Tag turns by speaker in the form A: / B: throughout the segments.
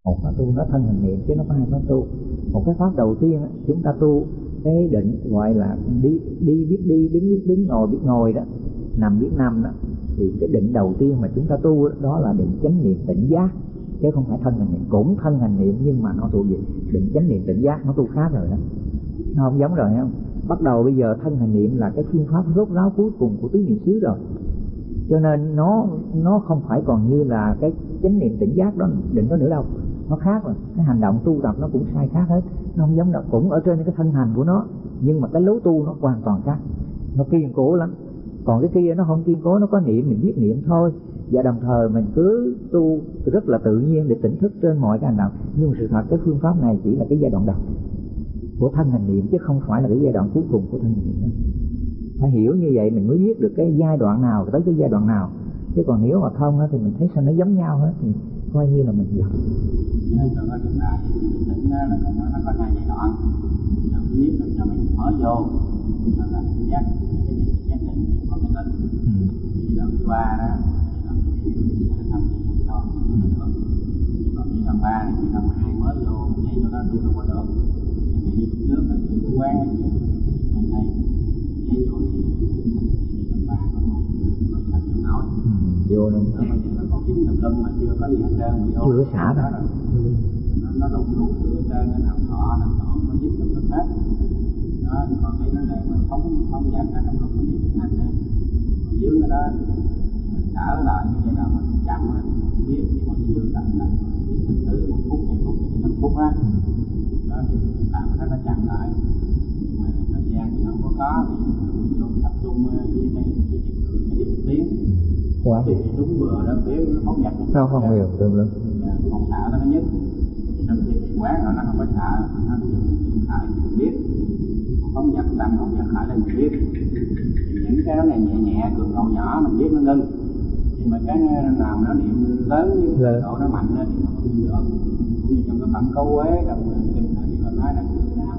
A: Một pháp tu nó thân hành niệm chứ nó có hai pháp tu. Một cái pháp đầu tiên chúng ta tu cái định gọi là đi biết đi, đứng biết đứng, ngồi biết ngồi đó, nằm biết nằm đó. Thì cái định đầu tiên mà chúng ta tu đó là định chánh niệm tỉnh giác, chứ không phải thân hành niệm. Cũng thân hành niệm nhưng mà nó thuộc về định chánh niệm tỉnh giác, nó tu khác rồi đó, nó không giống rồi không. Bắt đầu bây giờ thân hành niệm là cái phương pháp rốt ráo cuối cùng của tứ niệm xứ rồi, cho nên nó không phải còn như là cái chánh niệm tỉnh giác đó, định đó nữa đâu, nó khác rồi. Cái hành động tu tập nó cũng sai khác hết, nó không giống đâu. Cũng ở trên cái thân hành của nó, nhưng mà cái lối tu nó hoàn toàn khác, nó kiên cố lắm. Còn cái kia nó không kiên cố, nó có niệm mình biết niệm thôi, và đồng thời mình cứ tu rất là tự nhiên để tỉnh thức trên mọi cái hành động. Nhưng mà sự thật cái phương pháp này chỉ là cái giai đoạn đầu của thân hành niệm, chứ không phải là cái giai đoạn cuối cùng của thân hành niệm. Phải hiểu như vậy mình mới biết được cái giai đoạn nào tới cái giai đoạn nào. Chứ còn nếu mà không thì mình thấy sao nó giống nhau hết thì coi như là mình dập.
B: Trong cái chuyện này tỉnh là nó có hai giai đoạn. Thứ nhất là cho mình mới vô là giác cái gì giác định có cái linh. Giai đoạn thứ ba đó thăm cho còn giai đoạn ba này giai đoạn hai mới vô vậy cho nó tu không có được. Như lúc trước là chủ quán nên đây vậy rồi giai đoạn ba còn nói
A: vô luôn.
B: Nó còn dính tùm lum mà chưa có gì hết trơn mà vô.
A: Chưa có xả đó.
B: Nó đụng đủ thứ hết trơn, nó làm thọ nó dính tùm lum hết. Nó còn cái vấn đề mà không dám ra trong lúc mình đi thực hành nữa. Còn dưới cái đó mình trở lại cái giai đoạn mình chậm á, biết nhưng mà chưa tập là từ 1 phút, 2 phút, 5 phút á. Đó thì làm cái nó chậm lại. Mà thời gian thì không có vì vô tập trung với đây cái điểm tiếng.
A: Quá
B: thì đúng vừa đó biết nó không nhập
A: nó không hiểu tương lắm.
B: Không sợ nó nhất trong khi quán rồi nó không có sợ, nó sợ mình biết không nhập tâm không nhập lại là mình biết. Những cái đó này nhẹ nhẹ cường độ nhỏ mình biết nó ngưng, nhưng mà cái nào nó niệm lớn như độ nó mạnh lên thì nó không ngưng được. Như trong cái phẩm câu quế trong kinh thì có nói là người nào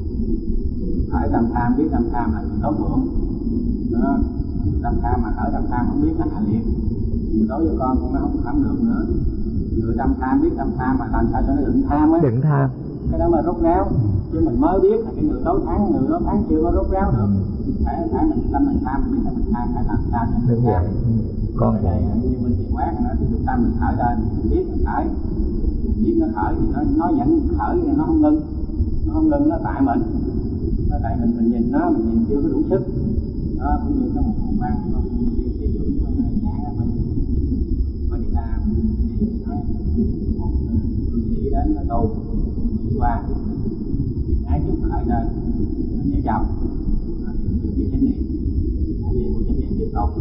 B: khởi tâm tham biết tâm tham là người tốt vượng đó. Tâm tham mà khởi tâm tham không biết là hạ liệt, nhưng đối với con nó không được nữa. Người tâm tham biết tâm tham mà làm sao cho nó đừng tham á,
A: đừng tham
B: cái đó mà rốt ráo. Chứ mình mới biết là cái người tối thắng, người tối thắng chưa có rốt ráo được. Phải mình tâm mình tham, mình biết là mình tham phải làm sao cho
A: đúng vậy. Con
B: vậy như bên thiền quán nó thì chúng ta mình khởi lên, mình biết mình khởi, mình biết nó khởi thì nó vẫn khởi nhưng nó không ngưng, nó tại mình, nó tại mình nhìn nó, mình nhìn chưa có đủ sức. Đó cũng như có một phòng ban ví dụ nhãn ở bên Việt Nam thì nói một cư sĩ đến nó tu đi qua ái chụp lại lên nhảy chồng thì chánh niệm của chánh niệm tiếp tục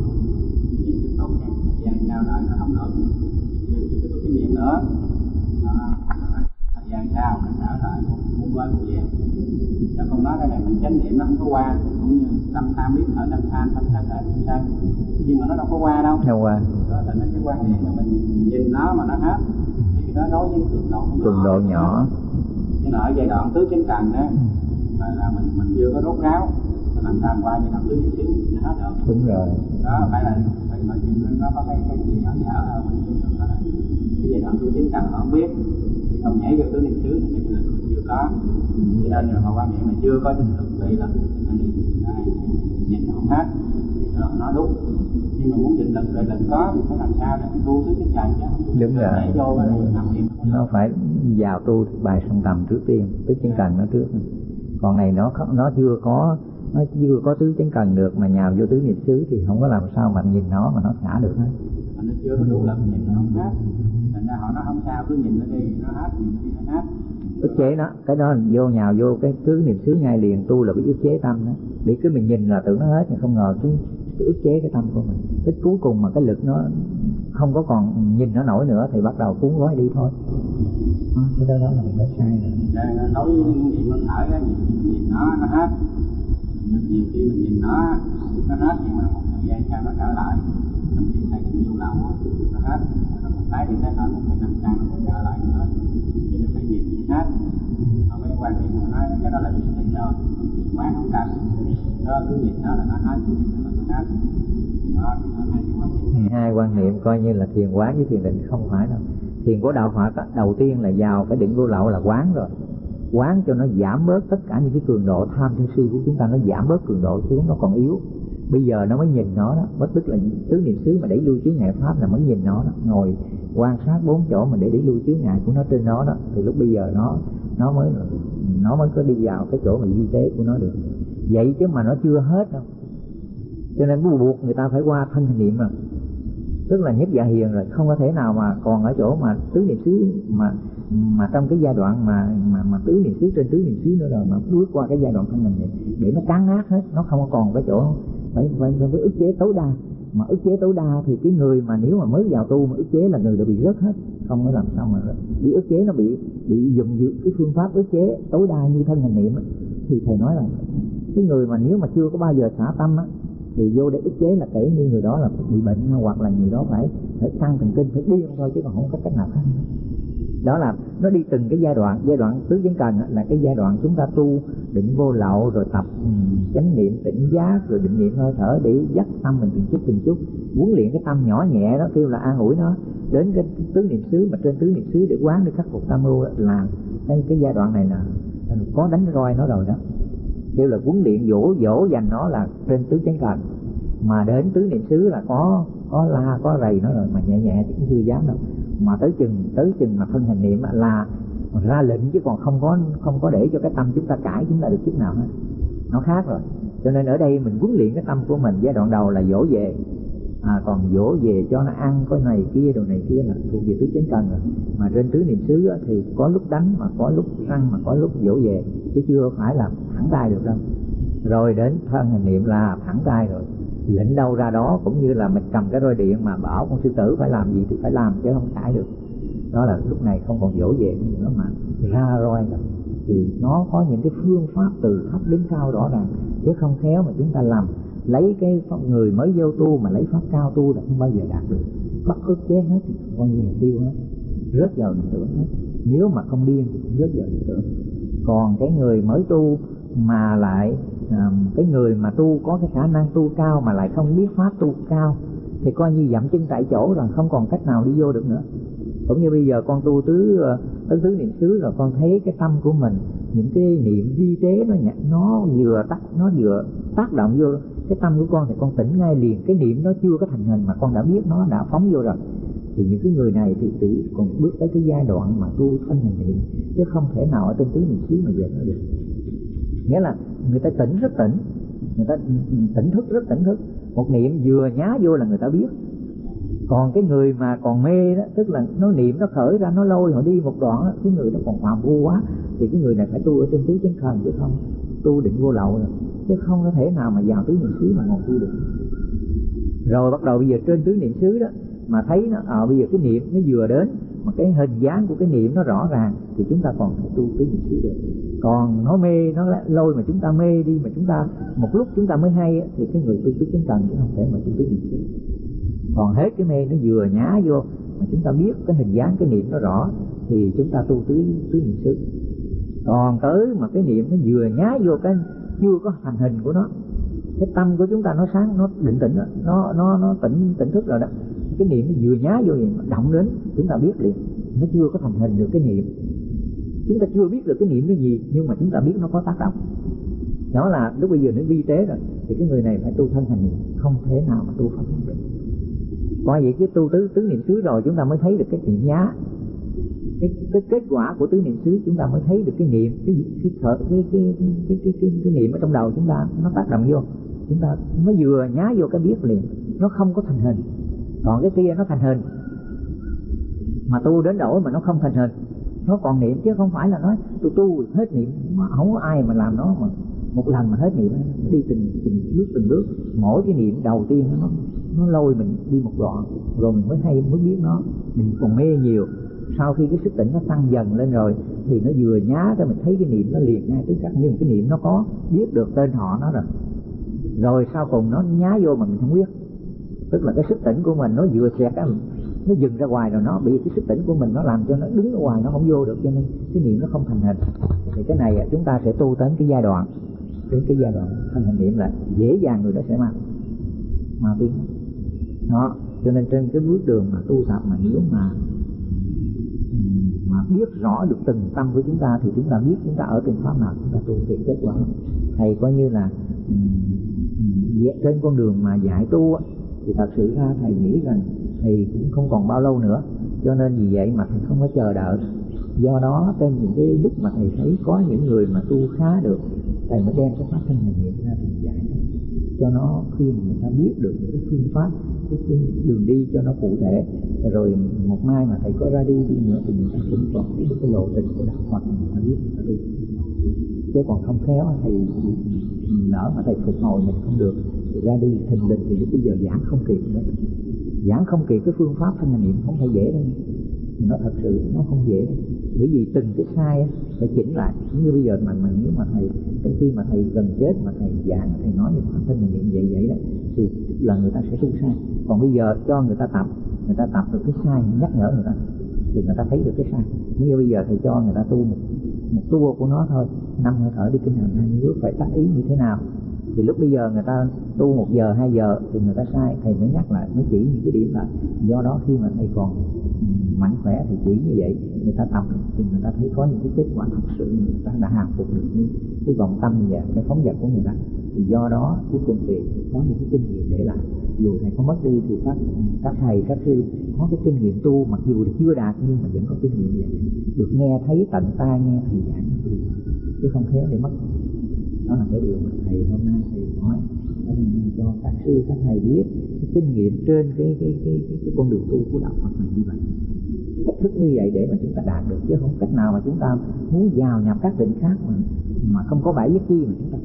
B: thời gian sau lại nó không được thì tiếp tục chánh niệm nữa. Thời gian sau nó trở lại muốn quên một việc. Cho con nói cái này mình chánh niệm nó không có qua, cũng như tâm tham biết ở tâm tham khởi tâm sân, nhưng mà nó đâu có qua đâu.
A: Đâu qua.
B: Đó là cái quan niệm mà mình nhìn nó mà nó hết thì nó đối với cường độ
A: nhỏ.
B: Nhưng mà ở giai đoạn tứ chánh cần đó là mình chưa có rốt ráo, mình làm sao qua giai đoạn tứ chánh xíu thì nó hết được.
A: Đúng rồi.
B: Đó phải là nó có cái gì ở dở hơn mình cái giai đoạn tứ chánh cần họ không biết thì không nhảy vô tứ niệm xứ thì cái lực chưa có. Cho nên là qua miệng mà chưa có định lực vậy là nhìn không hết thì nó đúng. Nhưng mà muốn định lực rồi định có thì phải làm sao để tu tứ chánh cần chứ.
A: Đúng rồi.
B: Vô nằm niệm
A: nó phải vào tu thì bài song tầm trước tiên, tứ chánh cần nó trước. Còn này nó chưa có tứ chánh cần được mà nhào vô tứ niệm xứ thì không có làm sao mà nhìn nó mà nó xả được hết.
B: Nó chưa có đủ lực nhìn nó không hết. Thành ra họ nói không sao cứ nhìn nó đi nó hết, nhìn nó đi nó hết.
A: Ức chế nó, cái đó vô nhào vô cái tứ niệm xứ ngay liền, tu là bị ức chế tâm đó. Vì cứ mình nhìn là tưởng nó hết, nhưng không ngờ cứ ức chế cái tâm của mình. Tới cuối cùng mà cái lực nó không có còn nhìn nó nổi nữa thì bắt đầu cuốn gói đi thôi. Cái đó là mình đã sai rồi.
B: Đối với niệm nó thở á, nhìn nó hết. Nhiều khi mình nhìn nó hết nhưng mà một thời gian sau nó trở lại. Trong khi thầy cũng nhiều lâu nó hết. Tái đi tới hết một cái năm sau nó cũng trở lại nữa. Cho nên phải nhìn hết. Còn cái quan điểm mà nói cái đó là chuyện tình rồi, quá không cần. Đó cứ nhìn nó là nó hết, nó hết. Đó, hai quan niệm
A: coi như là thiền quán với thiền định không phải đâu. Thiền của đạo Phật đầu tiên là vào cái định vô lậu là quán rồi, quán cho nó giảm bớt tất cả những cái cường độ tham sân si của chúng ta, nó giảm bớt cường độ xuống, nó còn yếu. Bây giờ nó mới nhìn nó đó, bất tức là tứ niệm xứ mà đẩy lui chướng ngại pháp là mới nhìn nó đó, ngồi quan sát 4 chỗ mà để đẩy lui chướng ngại của nó trên nó đó, thì lúc bây giờ nó mới có đi vào cái chỗ mà vi tế của nó được. Vậy chứ mà nó chưa hết đâu, cho nên buộc người ta phải qua thân hình niệm rồi, tức là nhất dạ hiền rồi, không có thể nào mà còn ở chỗ mà tứ niệm xứ mà trong cái giai đoạn mà tứ niệm xứ trên tứ niệm xứ nữa rồi mà bước qua cái giai đoạn thân hình niệm để nó cán nát hết, nó không có còn cái chỗ phải ức chế tối đa. Mà ức chế tối đa thì cái người mà nếu mà mới vào tu mà ức chế là người đã bị rớt hết, không có làm sao mà rớt. Bị ức chế nó bị dùng cái phương pháp ức chế tối đa như thân hình niệm ấy, thì thầy nói là cái người mà nếu mà chưa có bao giờ xả tâm á thì vô để ức chế là kể như người đó là bị bệnh, hoặc là người đó phải căng thần kinh, phải điên thôi, chứ còn không có cách nào khác. Đó là nó đi từng cái giai đoạn tứ chánh cần là cái giai đoạn chúng ta tu định vô lậu, rồi tập chánh niệm tỉnh giác, rồi định niệm hơi thở để dắt tâm mình từng chút huấn luyện cái tâm nhỏ nhẹ đó, kêu là an ủi nó. Đến cái tứ niệm xứ mà trên tứ niệm xứ để quán để khắc phục tam ưu là cái giai đoạn này là có đánh roi nó rồi đó, kêu là huấn luyện dỗ dành nó là trên tứ chánh cần. Mà đến tứ niệm xứ là có la có rầy nó rồi, mà nhẹ nhẹ thì cũng chưa dám đâu. Mà tới chừng mà thân hình niệm là ra lệnh, chứ còn không có để cho cái tâm chúng ta cãi chúng ta được chút nào hết, nó khác rồi. Cho nên ở đây mình huấn luyện cái tâm của mình giai đoạn đầu là dỗ về, còn dỗ về cho nó ăn có này kia đồ này kia là thuộc về tứ chánh cần rồi. Mà trên tứ niệm xứ thì có lúc đánh, mà có lúc răng, mà có lúc dỗ về, chứ chưa phải là thẳng tay được đâu. Rồi đến thân hình niệm là thẳng tay rồi, lệnh đâu ra đó, cũng như là mình cầm cái roi điện mà bảo con sư tử phải làm gì thì phải làm, chứ không cãi được. Đó là lúc này không còn dỗ về nữa mà ra roi rồi. Thì nó có những cái phương pháp từ thấp đến cao rõ ràng, chứ không khéo mà chúng ta làm lấy cái người mới vô tu mà lấy pháp cao tu là không bao giờ đạt được. Bắt ức chế hết thì coi như là tiêu hết, rớt vào niệm tưởng hết. Nếu mà không điên thì cũng rớt vào niệm tưởng. Còn cái người mới tu mà lại cái người mà tu có cái khả năng tu cao mà lại không biết pháp tu cao thì coi như dậm chân tại chỗ rồi, không còn cách nào đi vô được nữa. Cũng như bây giờ con tu tứ niệm xứ rồi, con thấy cái tâm của mình, những cái niệm vi tế nó vừa tác động vô cái tâm của con thì con tỉnh ngay liền. Cái niệm nó chưa có thành hình mà con đã biết nó đã phóng vô rồi. Thì những cái người này thì chỉ còn bước tới cái giai đoạn mà tu thân hình niệm, chứ không thể nào ở trên tứ niệm xứ mà về nó được. Nghĩa là người ta tỉnh rất tỉnh, người ta tỉnh thức rất tỉnh thức. Một niệm vừa nhá vô là người ta biết. Còn cái người mà còn mê đó, tức là nó niệm nó khởi ra, nó lôi họ đi một đoạn đó, cái người đó còn phàm phu quá, thì cái người này phải tu ở trên tứ chánh cần, chứ không tu định vô lậu rồi, chứ không có thể nào mà vào tứ niệm xứ mà ngồi tu được. Rồi bắt đầu bây giờ trên tứ niệm xứ đó mà thấy nó bây giờ cái niệm nó vừa đến mà cái hình dáng của cái niệm nó rõ ràng thì chúng ta còn phải tu tứ niệm xứ được. Còn nó mê, nó lôi mà chúng ta mê đi, mà chúng ta một lúc chúng ta mới hay thì cái người tu tứ chánh cần chứ không thể mà tu tứ niệm xứ. Còn hết cái mê nó vừa nhá vô mà chúng ta biết cái hình dáng cái niệm nó rõ thì chúng ta tu tứ niệm xứ. Còn tới mà cái niệm nó vừa nhá vô cái chưa có thành hình của nó, cái tâm của chúng ta nó sáng, nó định tĩnh, nó tỉnh thức rồi đó, cái niệm nó vừa nhá vô gì động đến chúng ta biết liền, nó chưa có thành hình được cái niệm, chúng ta chưa biết được cái niệm nó gì, nhưng mà chúng ta biết nó có tác động. Đó là lúc bây giờ nó vi tế rồi thì cái người này phải tu thân hành niệm, không thể nào mà tu pháp được. Coi vậy chứ tu tứ niệm xứ rồi chúng ta mới thấy được cái niệm nhá, cái kết quả của tứ niệm xứ chúng ta mới thấy được cái niệm, cái niệm ở trong đầu chúng ta nó tác động vô, chúng ta mới vừa nhá vô cái biết liền, nó không có thành hình. Còn cái kia nó thành hình, mà tu đến đổi mà nó không thành hình, nó còn niệm, chứ không phải là nói tôi tu hết niệm, không có ai mà làm nó mà một lần mà hết niệm. Đi từng bước, mỗi cái niệm đầu tiên nó lôi mình đi một đoạn, rồi mình mới biết nó, mình còn mê nhiều. Sau khi cái sức tỉnh nó tăng dần lên rồi thì nó vừa nhá ra mình thấy cái niệm nó liền ngay tức khắc, nhưng cái niệm nó có biết được tên họ nó rồi. Rồi sau cùng nó nhá vô mà mình không biết, tức là cái sức tỉnh của mình nó vừa xẹt cái nó dừng ra ngoài rồi, nó bị cái sức tỉnh của mình nó làm cho nó đứng ở ngoài, nó không vô được, cho nên cái niệm nó không thành hình. Thì cái này chúng ta sẽ tu đến cái giai đoạn thành hình niệm là dễ dàng người đó sẽ mà tiến đó. Cho nên trên cái bước đường mà tu tập mà nếu mà biết rõ được từng tâm của chúng ta thì chúng ta biết chúng ta ở trên pháp nào chúng ta tu thì kết quả. Thầy coi như là trên con đường mà dạy tu thì thật sự ra thầy nghĩ rằng thầy cũng không còn bao lâu nữa, cho nên vì vậy mà thầy không có chờ đợi. Do đó trên những cái lúc mà thầy thấy có những người mà tu khá được, thầy mới đem cái pháp thân hành niệm ra thầy dạy cho nó, khi mà người ta biết được những cái phương pháp, cái đường đi cho nó cụ thể, rồi một mai mà thầy có ra đi nữa thì người ta cũng còn thấy được cái lộ trình của đạo Phật, người ta biết người ta tu. Chứ còn không khéo thầy lỡ mà thầy phục hồi mình không được thì ra đi thình lình thì lúc bây giờ giảng không kịp nữa, giảng không kịp cái phương pháp thân hành niệm không phải dễ đâu, nó thật sự nó không dễ, bởi vì từng cái sai phải chỉnh lại. Như bây giờ mà nếu mà thầy khi mà thầy gần chết mà thầy giảng, thầy nói về pháp thân hành niệm vậy đó thì là người ta sẽ tu sai. Còn bây giờ cho người ta tập được cái sai, nhắc nhở người ta thì người ta thấy được cái sai. Như bây giờ thầy cho người ta tu một tour của nó thôi, 5 hơi thở đi kinh hành 20 bước phải tác ý như thế nào, thì lúc bây giờ người ta tu 1 giờ 2 giờ thì người ta sai, thầy mới nhắc lại, mới chỉ những cái điểm lại. Do đó khi mà thầy còn mạnh khỏe thì chỉ như vậy, người ta tập thì người ta thấy có những cái kết quả thật sự, người ta đã hàng phục được cái vòng tâm và cái phóng dật của người ta. Thì do đó cuối cùng thì có những cái kinh nghiệm để lại. Dù thầy có mất đi thì các thầy các sư có cái kinh nghiệm tu, mặc dù chưa đạt nhưng mà vẫn có kinh nghiệm vậy, được nghe thấy tận tai nghe thầy giảng chứ không khéo để mất. Đó là cái điều mà thầy hôm nay thầy nói cho các sư các thầy biết cái kinh nghiệm trên cái con đường tu của đạo Phật này như vậy, cách thức như vậy để mà chúng ta đạt được, chứ không cách nào mà chúng ta muốn vào nhập các định khác mà không có 7 giác chi mà chúng ta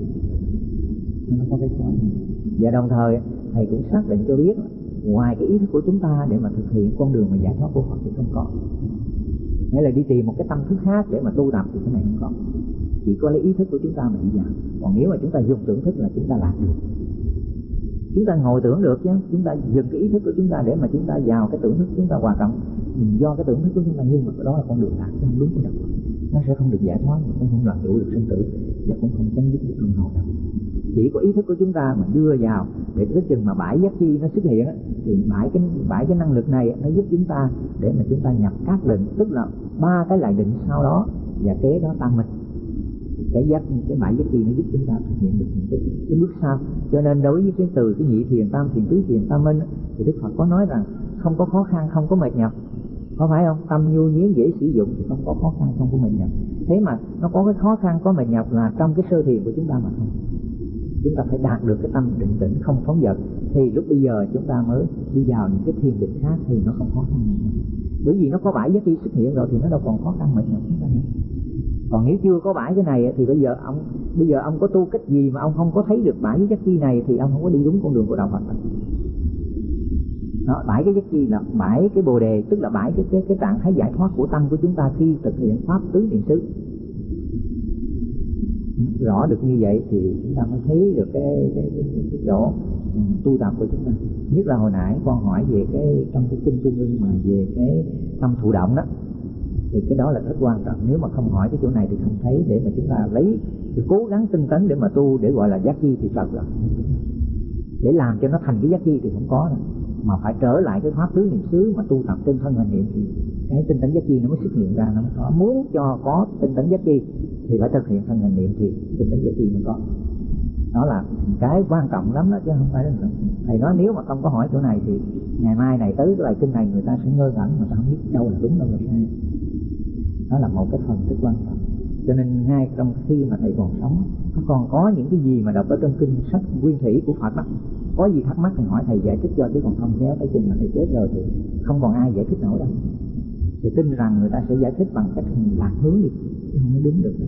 A: nó có cái khó. Và đồng thời thầy cũng xác định cho biết ngoài cái ý thức của chúng ta để mà thực hiện con đường mà giải thoát của Phật thì không có, nghĩa là đi tìm một cái tâm thức khác để mà tu tập thì cái này không có, chỉ có lấy ý thức của chúng ta mà đi vào. Còn nếu mà chúng ta dùng tưởng thức là chúng ta lạc được. Chúng ta ngồi tưởng được chứ, chúng ta dừng cái ý thức của chúng ta để mà chúng ta vào cái tưởng thức, chúng ta hòa cộng do cái tưởng thức của chúng ta, nhưng mà đó là con đường lạc chứ không đúng của đạo Phật. Nó sẽ không được giải thoát, cũng không làm chủ được sinh tử và cũng không chấm dứt được luân hồi đâu. Chỉ có ý thức của chúng ta mà đưa vào để tới chừng mà 7 giác chi nó xuất hiện thì 7 cái năng lực này nó giúp chúng ta để mà chúng ta nhập các định, tức là 3 cái lại định sau đó và kế đó tăng mình. Cái 7 giác chi nó giúp chúng ta thực hiện được những cái bước sau. Cho nên đối với cái từ cái nhị thiền tam thiền tứ thiền tam minh thì Đức Phật có nói rằng không có khó khăn, không có mệt nhọc, có phải không? Tâm nhu nhiến dễ sử dụng thì không có khó khăn, không có mệt nhọc. Thế mà nó có cái khó khăn, có mệt nhọc là trong cái sơ thiền của chúng ta mà thôi. Chúng ta phải đạt được cái tâm định tĩnh không phóng dật thì lúc bây giờ chúng ta mới đi vào những cái thiền định khác thì nó không khó khăn mệt nhọc. Bởi vì nó có 7 giác chi xuất hiện rồi thì nó đâu còn khó khăn mệt nhọc chúng ta nữa. Còn nếu chưa có 7 cái này thì bây giờ ông có tu cách gì mà ông không có thấy được 7 giác chi này thì ông không có đi đúng con đường của đạo Phật. Đó, 7 cái giác chi là 7 cái bồ đề, tức là 7 cái trạng thái giải thoát của tâm của chúng ta khi thực hiện pháp tứ niệm xứ. Rõ được như vậy thì chúng ta mới thấy được cái chỗ tu tập của chúng ta. Nhất là hồi nãy con hỏi về trong cái kinh Trung Ưng mà về cái tâm thụ động đó, thì cái đó là rất quan trọng. Nếu mà không hỏi cái chỗ này thì không thấy, để mà chúng ta lấy thì cố gắng tinh tấn để mà tu để gọi là giác chi thì thật rồi. Để làm cho nó thành cái giác chi thì không có nữa. Mà phải trở lại cái pháp tứ niệm xứ mà tu tập trên thân hành niệm thì cái tinh tấn giác chi nó mới xuất hiện ra, nó mới có. Muốn cho có tinh tấn giác chi thì phải thực hiện thân hành niệm thì tinh tấn giác chi mới có. Đó là cái quan trọng lắm đó, chứ không phải là thầy nói nếu mà không có hỏi chỗ này thì ngày mai này tới cái bài kinh này người ta sẽ ngơ ngẩn, người ta không biết đâu là đúng đâu là sai. Đó là một cái phần rất quan trọng. Cho nên ngay trong khi mà thầy còn sống, các con có những cái gì mà đọc ở trong kinh sách nguyên thủy của Phật đó, có gì thắc mắc thì hỏi thầy giải thích cho, chứ còn không khéo tới chừng mà thầy chết rồi thì không còn ai giải thích nổi đâu. Thì tin rằng người ta sẽ giải thích bằng cách lạc hướng đi, chứ không có đúng được đâu.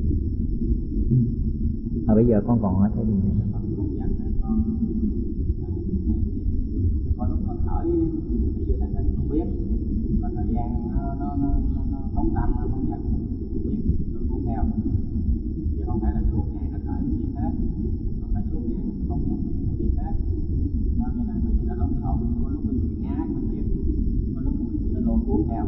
A: Bây giờ con còn hỏi thầy gì này.
B: Có lúc con hỏi chưa thành hình không biết, và thời gian nó phóng tâm nó không nhận không biết rồi cuốn theo, chứ không phải là suốt ngày nó khởi biết hết, không phải suốt ngày nó phóng nhận không biết hết. Nó như là bởi vì nó lộn xộn, có lúc mình bị ngã mình biết, có lúc mình nó lộn cuốn theo.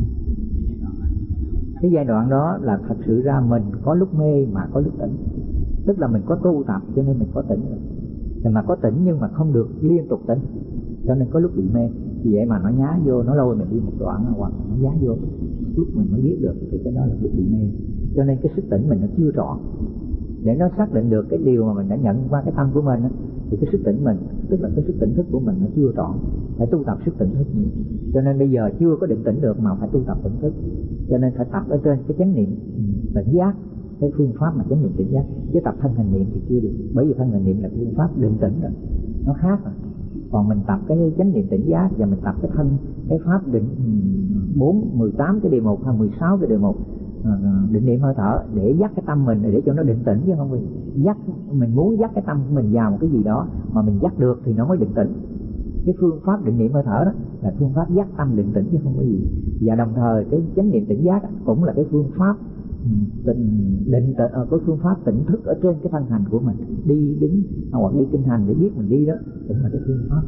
A: Cái giai đoạn đó là thật sự ra mình có lúc mê mà có lúc tỉnh, tức là mình có tu tập cho nên mình có tỉnh rồi. Mà có tỉnh nhưng mà không được liên tục tỉnh, cho nên có lúc bị mê. Vì vậy mà nó nhá vô, nó lôi mình đi một đoạn, hoặc nó nhá vô lúc mình mới biết được thì cái đó là bị mê. Cho nên cái sức tỉnh mình nó chưa rõ. Để nó xác định được cái điều mà mình đã nhận qua cái tâm của mình á, thì cái sức tỉnh mình, tức là cái sức tỉnh thức của mình nó chưa trọn, phải tu tập sức tỉnh thức nhiều. Cho nên bây giờ chưa có định tĩnh được mà phải tu tập tỉnh thức. Cho nên phải tập ở trên cái chánh niệm tỉnh giác, cái phương pháp mà chánh niệm tỉnh giác. Chứ tập thân hành niệm thì chưa được, bởi vì thân hành niệm là phương pháp định tĩnh rồi, nó khác rồi. Còn mình tập cái chánh niệm tỉnh giác và mình tập cái thân, cái pháp định 18 cái đề mục hay 16 cái đề mục định niệm hơi thở để dắt cái tâm mình để cho nó định tĩnh, chứ không phải dắt. Mình muốn dắt cái tâm của mình vào một cái gì đó mà mình dắt được thì nó mới định tĩnh. Cái phương pháp định niệm hơi thở đó là phương pháp dắt tâm định tĩnh chứ không có gì. Và đồng thời cái chánh niệm tỉnh giác cũng là cái phương pháp có phương pháp tỉnh thức ở trên cái thân hành của mình, đi đứng hoặc đi kinh hành để biết mình đi đó, cũng là cái phương pháp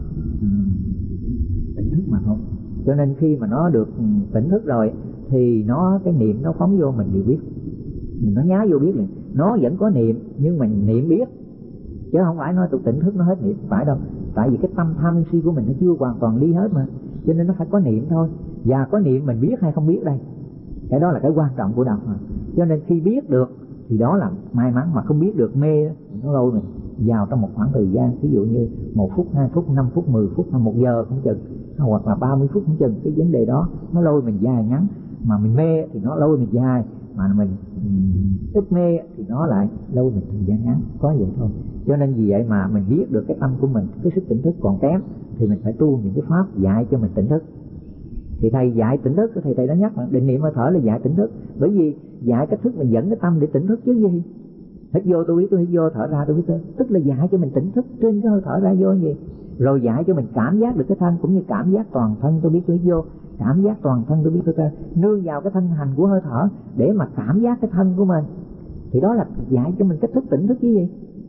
A: tỉnh thức mà thôi. Cho nên khi mà nó được tỉnh thức rồi thì nó cái niệm nó phóng vô mình đều biết, nó nhá vô biết liền. Nó vẫn có niệm nhưng mà niệm biết, chứ không phải nói tụi tỉnh thức nó hết niệm, phải đâu. Tại vì cái tâm tham si của mình nó chưa hoàn toàn đi hết mà, cho nên nó phải có niệm thôi. Và có niệm mình biết hay không biết đây, cái đó là cái quan trọng của đạo mà. Cho nên khi biết được thì đó là may mắn, mà không biết được mê nó lôi mình vào trong một khoảng thời gian, ví dụ như 1 phút, 2 phút, 5 phút, 10 phút hay 1 giờ cũng chừng, hoặc là 30 phút cũng chừng. Cái vấn đề đó nó lôi mình dài ngắn, mà mình mê thì nó lôi mình dài, mà mình ít mê thì nó lại lôi mình thời gian ngắn, có vậy thôi. Cho nên vì vậy mà mình biết được cái tâm của mình, cái sức tỉnh thức còn kém thì mình phải tu những cái pháp dạy cho mình tỉnh thức. Thì thầy dạy tỉnh thức, thầy đã nhắc là định niệm hơi thở là dạy tỉnh thức, bởi vì dạy cách thức mình dẫn cái tâm để tỉnh thức chứ gì. Hít vô tôi biết tôi hít vô, thở ra tôi biết tôi, tức là dạy cho mình tỉnh thức trên cái hơi thở ra vô gì. Rồi dạy cho mình cảm giác được cái thân, cũng như cảm giác toàn thân tôi biết tôi hít vô, cảm giác toàn thân tôi biết tôi ra, nương vào cái thân hành của hơi thở để mà cảm giác cái thân của mình. Thì đó là dạy cho mình cách thức tỉnh thức chứ gì.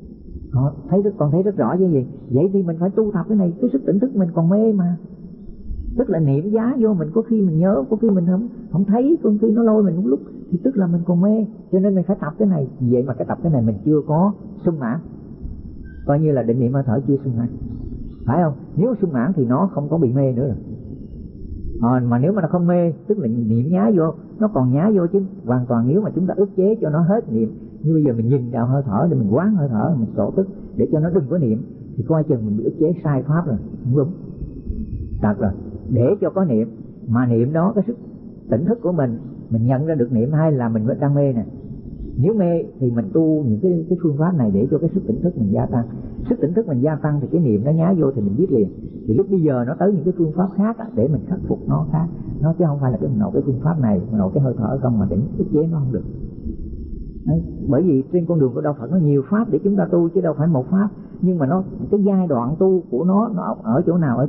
A: Còn thấy rất rõ chứ gì. Vậy thì mình phải tu tập cái này, cái sức tỉnh thức mình còn mê mà. Tức là niệm giá vô mình, có khi mình nhớ, có khi mình không thấy, có khi nó lôi mình một lúc, thì tức là mình còn mê. Cho nên mình phải tập cái này. Vậy mà cái tập cái này mình chưa có sung mãn, coi như là định niệm hơi thở chưa sung mãn, phải không? Nếu sung mãn thì nó không có bị mê nữa rồi. Mà nếu mà nó không mê, tức là niệm nhá vô, nó còn nhá vô chứ. Hoàn toàn nếu mà chúng ta ức chế cho nó hết niệm, như bây giờ mình nhìn vào hơi thở để mình quán hơi thở, mình sổ tức để cho nó đừng có niệm, thì coi chừng mình bị ức chế sai pháp rồi, không đúng. Thật rồi, để cho có niệm, mà niệm đó cái sức tỉnh thức của mình nhận ra được niệm hay là mình đang mê nè. Nếu mê thì mình tu những cái phương pháp này để cho cái sức tỉnh thức mình gia tăng. Sức tỉnh thức mình gia tăng thì cái niệm nó nhá vô thì mình biết liền. Thì lúc bây giờ nó tới những cái phương pháp khác để mình khắc phục nó khác, nó chứ không phải là mình nộp cái phương pháp này, mình nộp cái hơi thở không mà để ức chế nó không được. Đấy, bởi vì trên con đường của đạo Phật nó nhiều pháp để chúng ta tu chứ đâu phải một pháp. Nhưng mà nó cái giai đoạn tu của nó ở chỗ nào.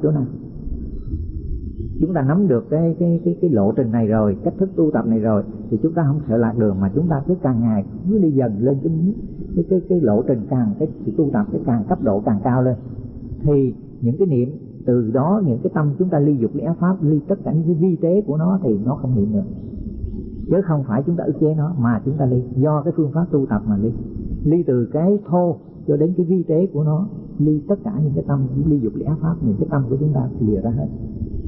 A: Chúng ta nắm được cái lộ trình này rồi, cách thức tu tập này rồi, thì chúng ta không sợ lạc đường, mà chúng ta cứ càng ngày cứ đi dần lên cái lộ trình, càng cái sự tu tập cái càng cấp độ càng cao lên, thì những cái niệm từ đó, những cái tâm chúng ta ly dục ly ác pháp, ly tất cả những cái vi tế của nó thì nó không niệm nữa. Chứ không phải chúng ta ức chế nó, mà chúng ta ly do cái phương pháp tu tập mà ly từ cái thô cho đến cái vi tế của nó, ly tất cả những cái tâm ly dục ly ác pháp, những cái tâm của chúng ta lìa ra hết.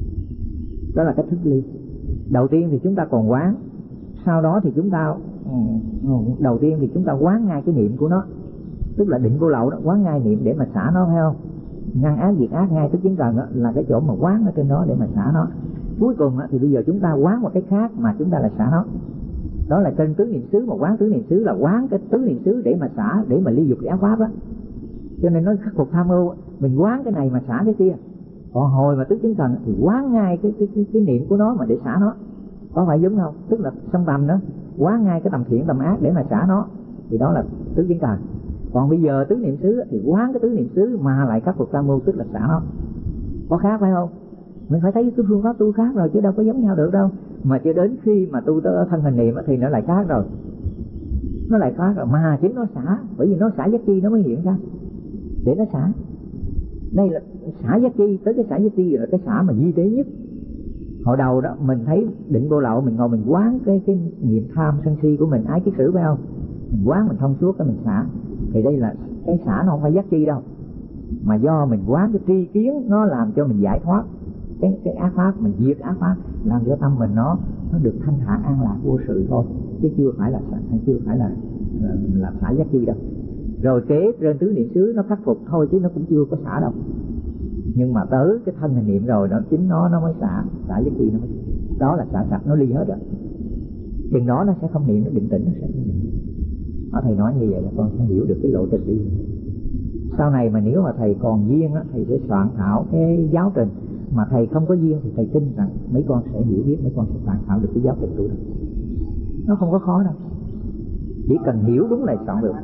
A: Đó là cách thức ly. Đầu tiên thì chúng ta còn quán, sau đó thì chúng ta đầu tiên thì chúng ta quán ngay cái niệm của nó, tức là định vô lậu đó, quán ngay niệm để mà xả nó, phải không? Ngăn ác diệt ác ngay tức chứng cần đó, là cái chỗ mà quán ở trên đó để mà xả nó. Cuối cùng đó, thì bây giờ chúng ta quán một cái khác mà chúng ta lại xả nó. Đó là trên tứ niệm xứ, mà quán tứ niệm xứ là quán cái tứ niệm xứ để mà xả, để mà ly dục ly ác pháp đó. Cho nên nó khắc phục tham ưu, mình quán cái này mà xả cái kia. Còn hồi mà tứ chứng cần thì quán ngay cái niệm của nó mà để xả nó, có phải giống không? Tức là song tầm đó, quán ngay cái tầm thiện tầm ác để mà xả nó, thì đó là tứ chứng cần. Còn bây giờ tứ niệm xứ thì quán cái tứ niệm xứ mà lại khắc phục tam mưu, tức là xả nó. Có khác phải không? Mình phải thấy cái phương pháp tu khác rồi chứ đâu có giống nhau được đâu. Mà cho đến khi mà tu tới thân hình niệm thì nó lại khác rồi, nó lại khác rồi, mà chính nó xả, bởi vì nó xả giác chi nó mới hiện ra để nó xả. Đây là xả giác chi, tới cái xả giác chi là cái xả mà di tế nhất. Hồi đầu đó mình thấy định vô lậu, mình ngồi mình quán cái nghiệp tham sân si của mình, ái kiết sử, phải không? Mình quán mình thông suốt cái mình xả. Thì đây là cái xả nó không phải giác chi đâu, mà do mình quán cái tri kiến nó làm cho mình giải thoát. cái ác pháp, mình diệt ác pháp, làm cho tâm mình nó được thanh thản an lạc vô sự thôi, chứ chưa phải là xả giác chi đâu. Rồi kế trên tứ niệm xứ nó khắc phục thôi chứ nó cũng chưa có xả đâu. Nhưng mà tới cái thân hình niệm rồi đó, chính nó mới xả giác chi, nó mới, đó là xả sạch, nó ly hết rồi. Chừng đó nó sẽ không niệm, nó định tĩnh, nó sẽ không niệm. Thầy nói như vậy là con sẽ hiểu được cái lộ trình đi. Sau này mà nếu mà thầy còn duyên á, thầy sẽ soạn thảo cái giáo trình. Mà thầy không có duyên thì thầy tin rằng mấy con sẽ hiểu biết, mấy con sẽ soạn thảo được cái giáo trình của thầy. Nó không có khó đâu, chỉ cần hiểu đúng là soạn được.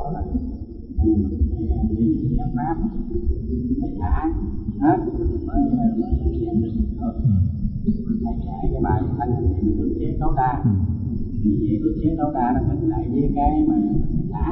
B: Thầy dạy cái bài thân hình niệm ức chế tối đa, vì vậy ức chế tối đa nó hình lại với cái mà xả.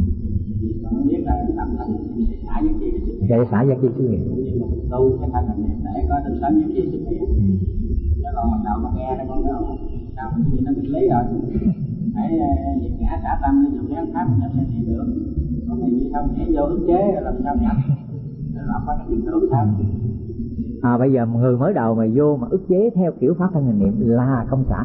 B: Vì con biết là tập thân hình để xả giác chi xuất hiện.
A: Để xả giác chi xuất hiện.
B: Nhưng mà mình tu cái thân hình niệm để có được sớm giác chi xuất hiện. Chứ còn mình đâu mà nghe đó con nói sao mình gì nó nghịch lý rồi. Phải việc ngã xả tâm nó dùng cái pháp nhập sẽ hiện được. Còn này như sao nhảy vô ức chế rồi làm sao nhập? Làm có cái hiện tượng sao?
A: Bây giờ người mới đầu mà vô mà ức chế theo kiểu pháp thân hình niệm là không xả.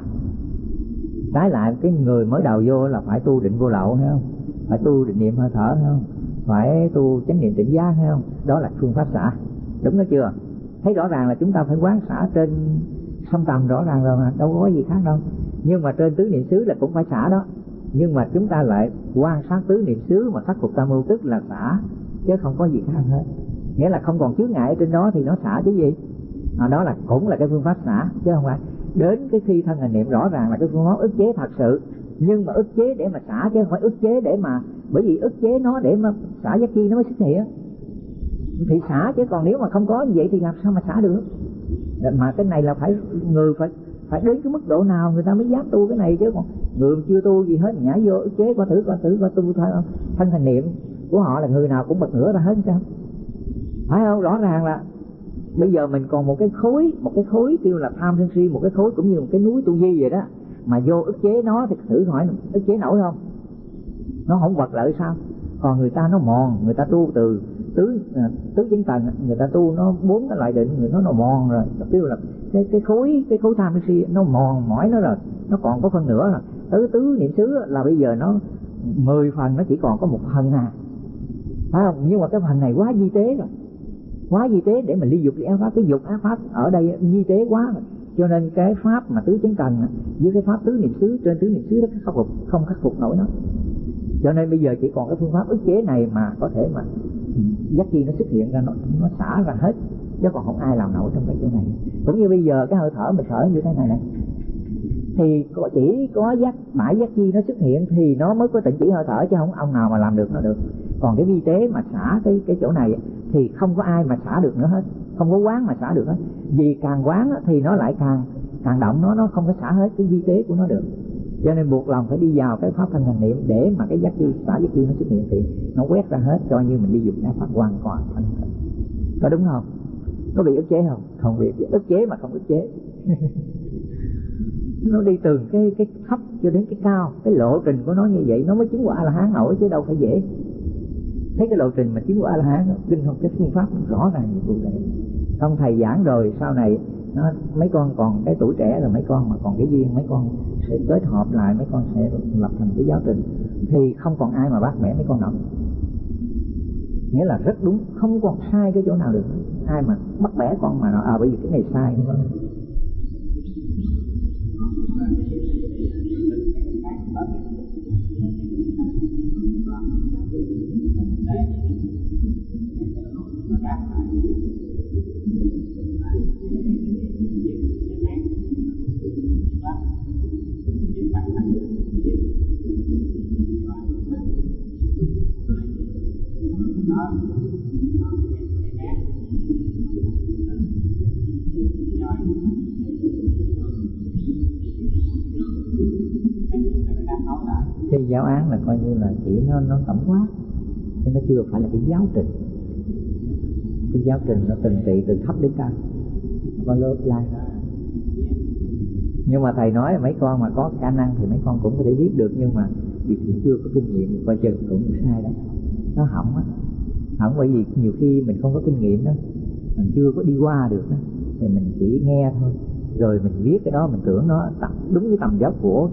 A: Trái lại cái người mới đầu vô là phải tu định vô lậu, thấy không? Phải tu định niệm hơi thở, thấy không? Phải tu chánh niệm tỉnh giác, thấy không? Đó là phương pháp xả. Đúng đó chưa? Thấy rõ ràng là chúng ta phải quán xả trên sông tầm rõ ràng rồi mà, đâu có gì khác đâu. Nhưng mà trên tứ niệm xứ là cũng phải xả đó. Nhưng mà chúng ta lại quan sát tứ niệm xứ mà khắc phục tam ưu tức là xả, chứ không có gì khác hết. Nghĩa là không còn chướng ngại ở trên đó thì nó xả chứ gì. Đó là cũng là cái phương pháp xả, chứ không phải đến cái khi thân hình niệm rõ ràng là cái phương pháp ức chế thật sự. Nhưng mà ức chế để mà xả, chứ không phải ức chế để mà, bởi vì ức chế nó để mà xả giác chi nó mới xuất hiện thì xả, chứ còn nếu mà không có như vậy thì làm sao mà xả được. Mà cái này là phải người phải đến cái mức độ nào người ta mới dám tu cái này, chứ còn người chưa tu gì hết nhảy vô ức chế coi thử tu thôi không. Thân hình niệm của họ là người nào cũng bật ngửa ra hết sao, phải không? Rõ ràng là bây giờ mình còn một cái khối kêu là tham sân si, một cái khối cũng như một cái núi tu di vậy đó, mà vô ức chế nó thì thử hỏi ức chế nổi không? Nó không vật lại sao? Còn người ta nó mòn, người ta tu từ tứ chánh tầng, người ta tu nó 4 cái loại định, người nó mòn rồi, kêu là cái khối tham sân si nó mòn mỏi nó rồi, nó còn có phân nữa rồi. Tứ niệm xứ là bây giờ nó 10 phần, nó chỉ còn có 1 phần phải không? Nhưng mà cái phần này quá vi tế rồi, quá vi tế để mà ly dục ly ác pháp. Cái dục ác pháp ở đây vi tế quá rồi, cho nên cái pháp mà tứ chánh tầng với cái pháp tứ niệm xứ trên tứ niệm xứ nó không khắc phục nổi nó. Cho nên bây giờ chỉ còn cái phương pháp ức chế này mà có thể mà giác chi nó xuất hiện ra, nó xả ra hết, chứ còn không ai làm nổi trong cái chỗ này. Cũng như bây giờ cái hơi thở mình thở như thế này nè, thì chỉ có bãi giác chi nó xuất hiện thì nó mới có tịnh chỉ hơi thở, chứ không ông nào mà làm được nó được. Còn cái vi tế mà xả cái chỗ này thì không có ai mà xả được nữa hết, không có quán mà xả được hết. Vì càng quán thì nó lại càng động, nó không có xả hết cái vi tế của nó được. Cho nên buộc lòng phải đi vào cái pháp thân hành niệm để mà cái giác chi, xả giác chi nó xuất hiện thì nó quét ra hết, cho như mình đi dùng pháp hoàn toàn thanh tịnh. Có đúng không? Có bị ức chế không? Không bị ức chế mà không ức chế. Nó đi từ cái thấp cho đến cái cao, cái lộ trình của nó như vậy nó mới chứng quả A-la-hán nổi, chứ đâu phải dễ. Thấy cái lộ trình mà chứng quả A-la-hán kinh không? Cái phương pháp rõ ràng như cụ thể. Không thầy giảng rồi sau này mấy con còn cái tuổi trẻ rồi, mấy con mà còn cái duyên, mấy con sẽ kết hợp lại, mấy con sẽ lập thành cái giáo trình thì không còn ai mà bắt bẻ mấy con đâu. Nghĩa là rất đúng, không còn sai cái chỗ nào được. Ai mà bắt bẻ con mà nói bởi vì cái này sai không? Cái giáo án là coi như là chỉ nó tổng quát, chứ nó chưa phải là cái giáo trình. Cái giáo trình nó từng trị từ thấp đến cao, có lớp lai. Nhưng mà thầy nói mấy con mà có khả năng thì mấy con cũng có thể biết được, nhưng mà việc gì chưa có kinh nghiệm coi chừng cũng sai đó. Nó hỏng á, hỏng bởi vì nhiều khi mình không có kinh nghiệm đó, mình chưa có đi qua được đó. thì mình chỉ nghe thôi, rồi mình viết cái đó, mình tưởng nó đúng cái tầm dốc của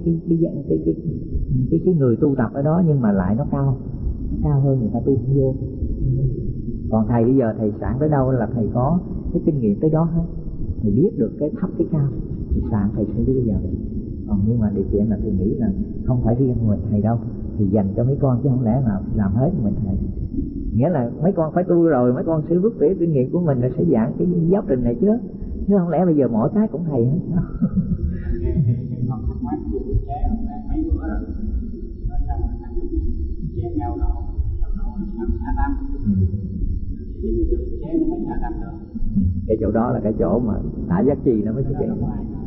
A: cái người tu tập ở đó, nhưng mà lại nó cao hơn người ta tu không vô. Còn thầy bây giờ thầy sẵn tới đâu là thầy có cái kinh nghiệm tới đó hết, thầy biết được cái thấp cái cao thì sẵn thầy sẽ đưa vào. Còn nhưng mà điều kiện là tôi nghĩ là không phải riêng mình thầy đâu, thì dành cho mấy con chứ không lẽ nào làm hết mình thầy. Nghĩa là mấy con phải tu rồi mấy con sẽ bước về kinh nghiệm của mình là sẽ giảng cái giáo trình này chứ không lẽ bây giờ mỗi cái cũng thầy hết. Cái chỗ đó là cái chỗ mà đã giác chi nó mới thực hiện.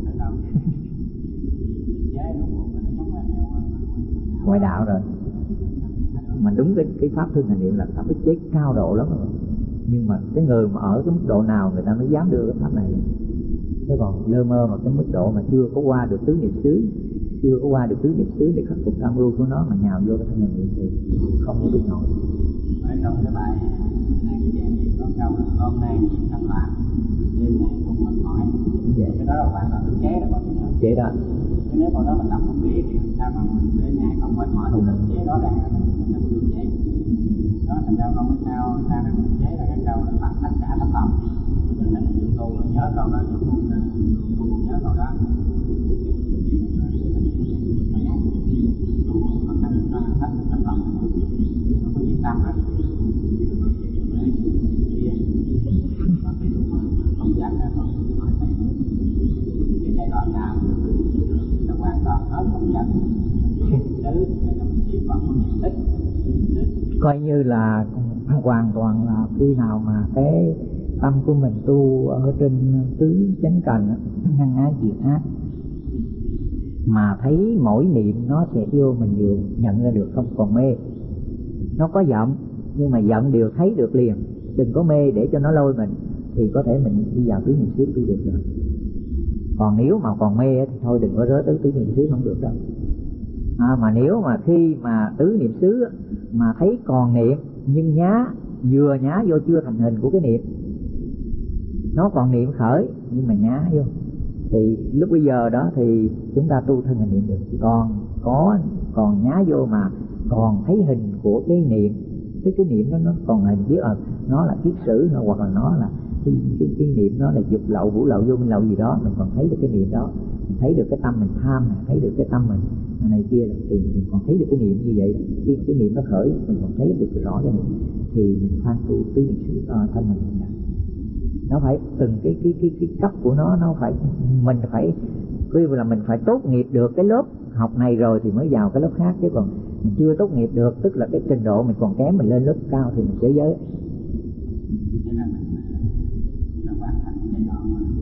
A: Ngoại đạo rồi. Mà đúng cái pháp thương hành niệm là pháp chế cao độ lắm rồi. Nhưng mà cái người mà ở cái mức độ nào người ta mới dám đưa cái pháp này. Chứ còn lơ mơ mà cái mức độ mà chưa có qua được tứ niệm xứ, để khắc phục tam ưu của nó mà nhào vô cái thân hành niệm thì không có được nổi.
B: Trong cái bài này thì có câu là hôm nay niệm tâm loạn, đêm ngày không mệt mỏi. Cái đó là bạn là thực chế đó.
A: Chế đó.
B: Nếu còn đó mình làm không kỹ thì sao mà đêm ngày không mệt mỏi, thì thực chế đó là mình làm được chế. Đó thành ra không có sao cái thực chế là cái câu là bằng tất cả tấm lòng. Mình đã được tu nhớ câu đó, nhớ câu đó.
A: Coi như là hoàn toàn là khi nào mà cái tâm của mình tu ở trên tứ chánh cần ngăn ái diệt ác mà thấy mỗi niệm nó sẽ vô mình đều nhận ra được, không còn mê. Nó có giận nhưng mà giận đều thấy được liền, đừng có mê để cho nó lôi mình, thì có thể mình đi vào tứ niệm xứ tu được rồi. Còn nếu mà còn mê thì thôi đừng có rớt tới tứ niệm xứ, không được đâu. Mà nếu mà khi mà tứ niệm xứ mà thấy còn niệm nhưng vừa nhá vô chưa thành hình của cái niệm, nó còn niệm khởi nhưng mà nhá vô, thì lúc bây giờ đó thì chúng ta tu thân hành niệm được. Còn nhá vô mà còn thấy hình của cái niệm, cái niệm nó còn hình, biết nó là kiết sử hoặc là nó là cái niệm nó là dục lậu, vũ lậu, vô minh lậu gì đó, mình còn thấy được cái niệm đó, mình thấy được cái tâm mình tham này, thấy được cái tâm mình này kia, thì mình còn thấy được cái niệm như vậy. Khi cái niệm nó khởi mình còn thấy được rõ cái niệm, thì mình phan tu tứ niệm xứ thân hành niệm. Nó phải từng cái cấp của nó phải, mình phải cứ là mình phải tốt nghiệp được cái lớp học này rồi thì mới vào cái lớp khác, chứ còn mình chưa tốt nghiệp được, tức là cái trình độ mình còn kém, mình lên lớp cao thì mình chới giới.
B: Nên là mình hoàn thành cái giai đoạn mà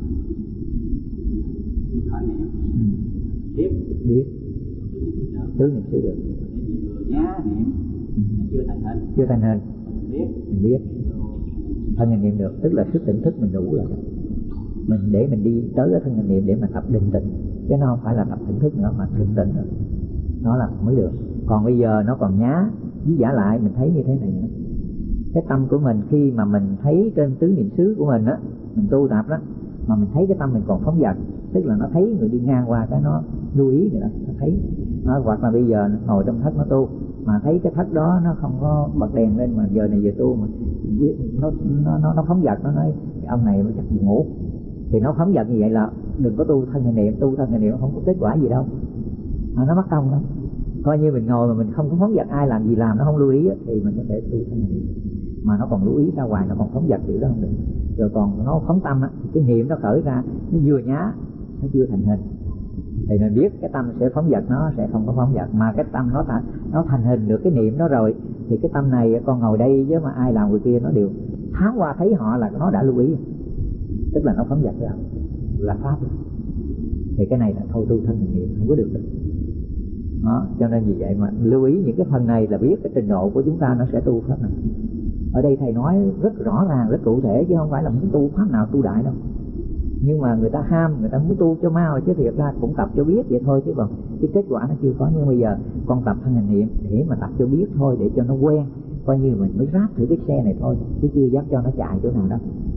B: khởi niệm biết tứ niệm xứ được. Vừa nhá niệm chưa thành hình mình biết thân hành niệm được, tức là sức tỉnh thức mình đủ rồi. Mình để mình đi tới cái thân hành niệm để mà tập định tĩnh, chứ nó không phải là tập tỉnh thức nữa mà định tĩnh rồi, nó là mới được. Còn bây giờ nó còn nhá với giả lại, mình thấy như thế này nữa. Cái tâm của mình khi mà mình thấy trên tứ niệm xứ của mình á, mình tu tập đó, mà mình thấy cái tâm mình còn phóng dật, tức là nó thấy người đi ngang qua cái nó lưu ý người đó, nó thấy. Hoặc là bây giờ nó ngồi trong thất nó tu mà thấy cái thất đó nó không có bật đèn lên, mà giờ này giờ tu mà nó phóng dật, nó nói ông này nó chắc buồn ngủ, thì nó phóng dật như vậy là đừng có tu thân hành niệm. Tu thân hành niệm không có kết quả gì đâu, nó mất công lắm. Coi như mình ngồi mà mình không có phóng dật, ai làm gì làm nó không lưu ý thì mình có thể tu thân hành niệm. Mà nó còn lưu ý ra ngoài, nó còn phóng dật kiểu đó không được. Rồi còn nó phóng tâm á, thì cái niệm nó khởi ra, nó vừa nhá, nó chưa thành hình, thì mình biết cái tâm sẽ phóng dật, nó sẽ không có phóng dật. Mà cái tâm nó thành hình được cái niệm đó rồi, thì cái tâm này con ngồi đây chứ mà ai làm người kia nó đều thoáng qua thấy họ là nó đã lưu ý, tức là nó phóng dật ra là pháp rồi. Thì cái này là thôi tu thân hành niệm không có được đâu. Đó, cho nên vì vậy mà lưu ý những cái phần này là biết cái trình độ của chúng ta nó sẽ tu pháp này. Ở đây thầy nói rất rõ ràng, rất cụ thể, chứ không phải là muốn tu pháp nào tu đại đâu. Nhưng mà người ta ham, người ta muốn tu cho mau, chứ thiệt ra cũng tập cho biết vậy thôi, chứ còn cái kết quả nó chưa có. Nhưng bây giờ con tập thân hành niệm để mà tập cho biết thôi, để cho nó quen, coi như mình mới ráp thử cái xe này thôi, chứ chưa dám cho nó chạy chỗ nào đâu.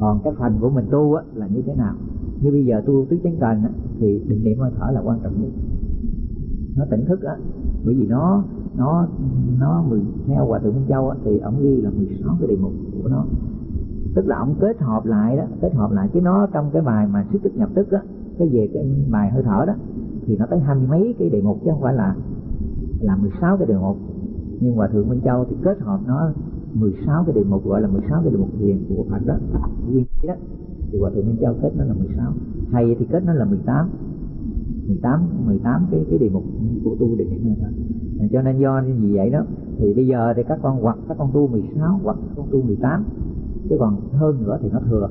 A: Còn cái phần của mình tu á, là như thế nào? Như bây giờ tu tứ chánh cần á, thì định niệm hơi thở là quan trọng nhất. Nó tỉnh thức á, bởi vì nó theo Hòa Thượng Minh Châu á, thì ông ghi là 16 cái đề mục của nó. Tức là ông kết hợp lại chứ nó trong cái bài mà sức tức nhập tức á, về cái bài hơi thở đó thì nó tới 20 mấy cái đề mục chứ không phải là 16 cái đề mục. Nhưng Hòa Thượng Minh Châu thì kết hợp nó 16 cái đề mục, gọi là 16 cái đề mục thiền của Phật đó, nguyên đó. Thì Hòa Thượng Minh Châu kết nó là 16, thầy thì kết nó là 18 cái đề mục của tu định niệm hơi thở. Cho nên do như vậy đó, thì bây giờ thì các con tu 16 hoặc các con tu 18, chứ còn hơn nữa thì nó thừa.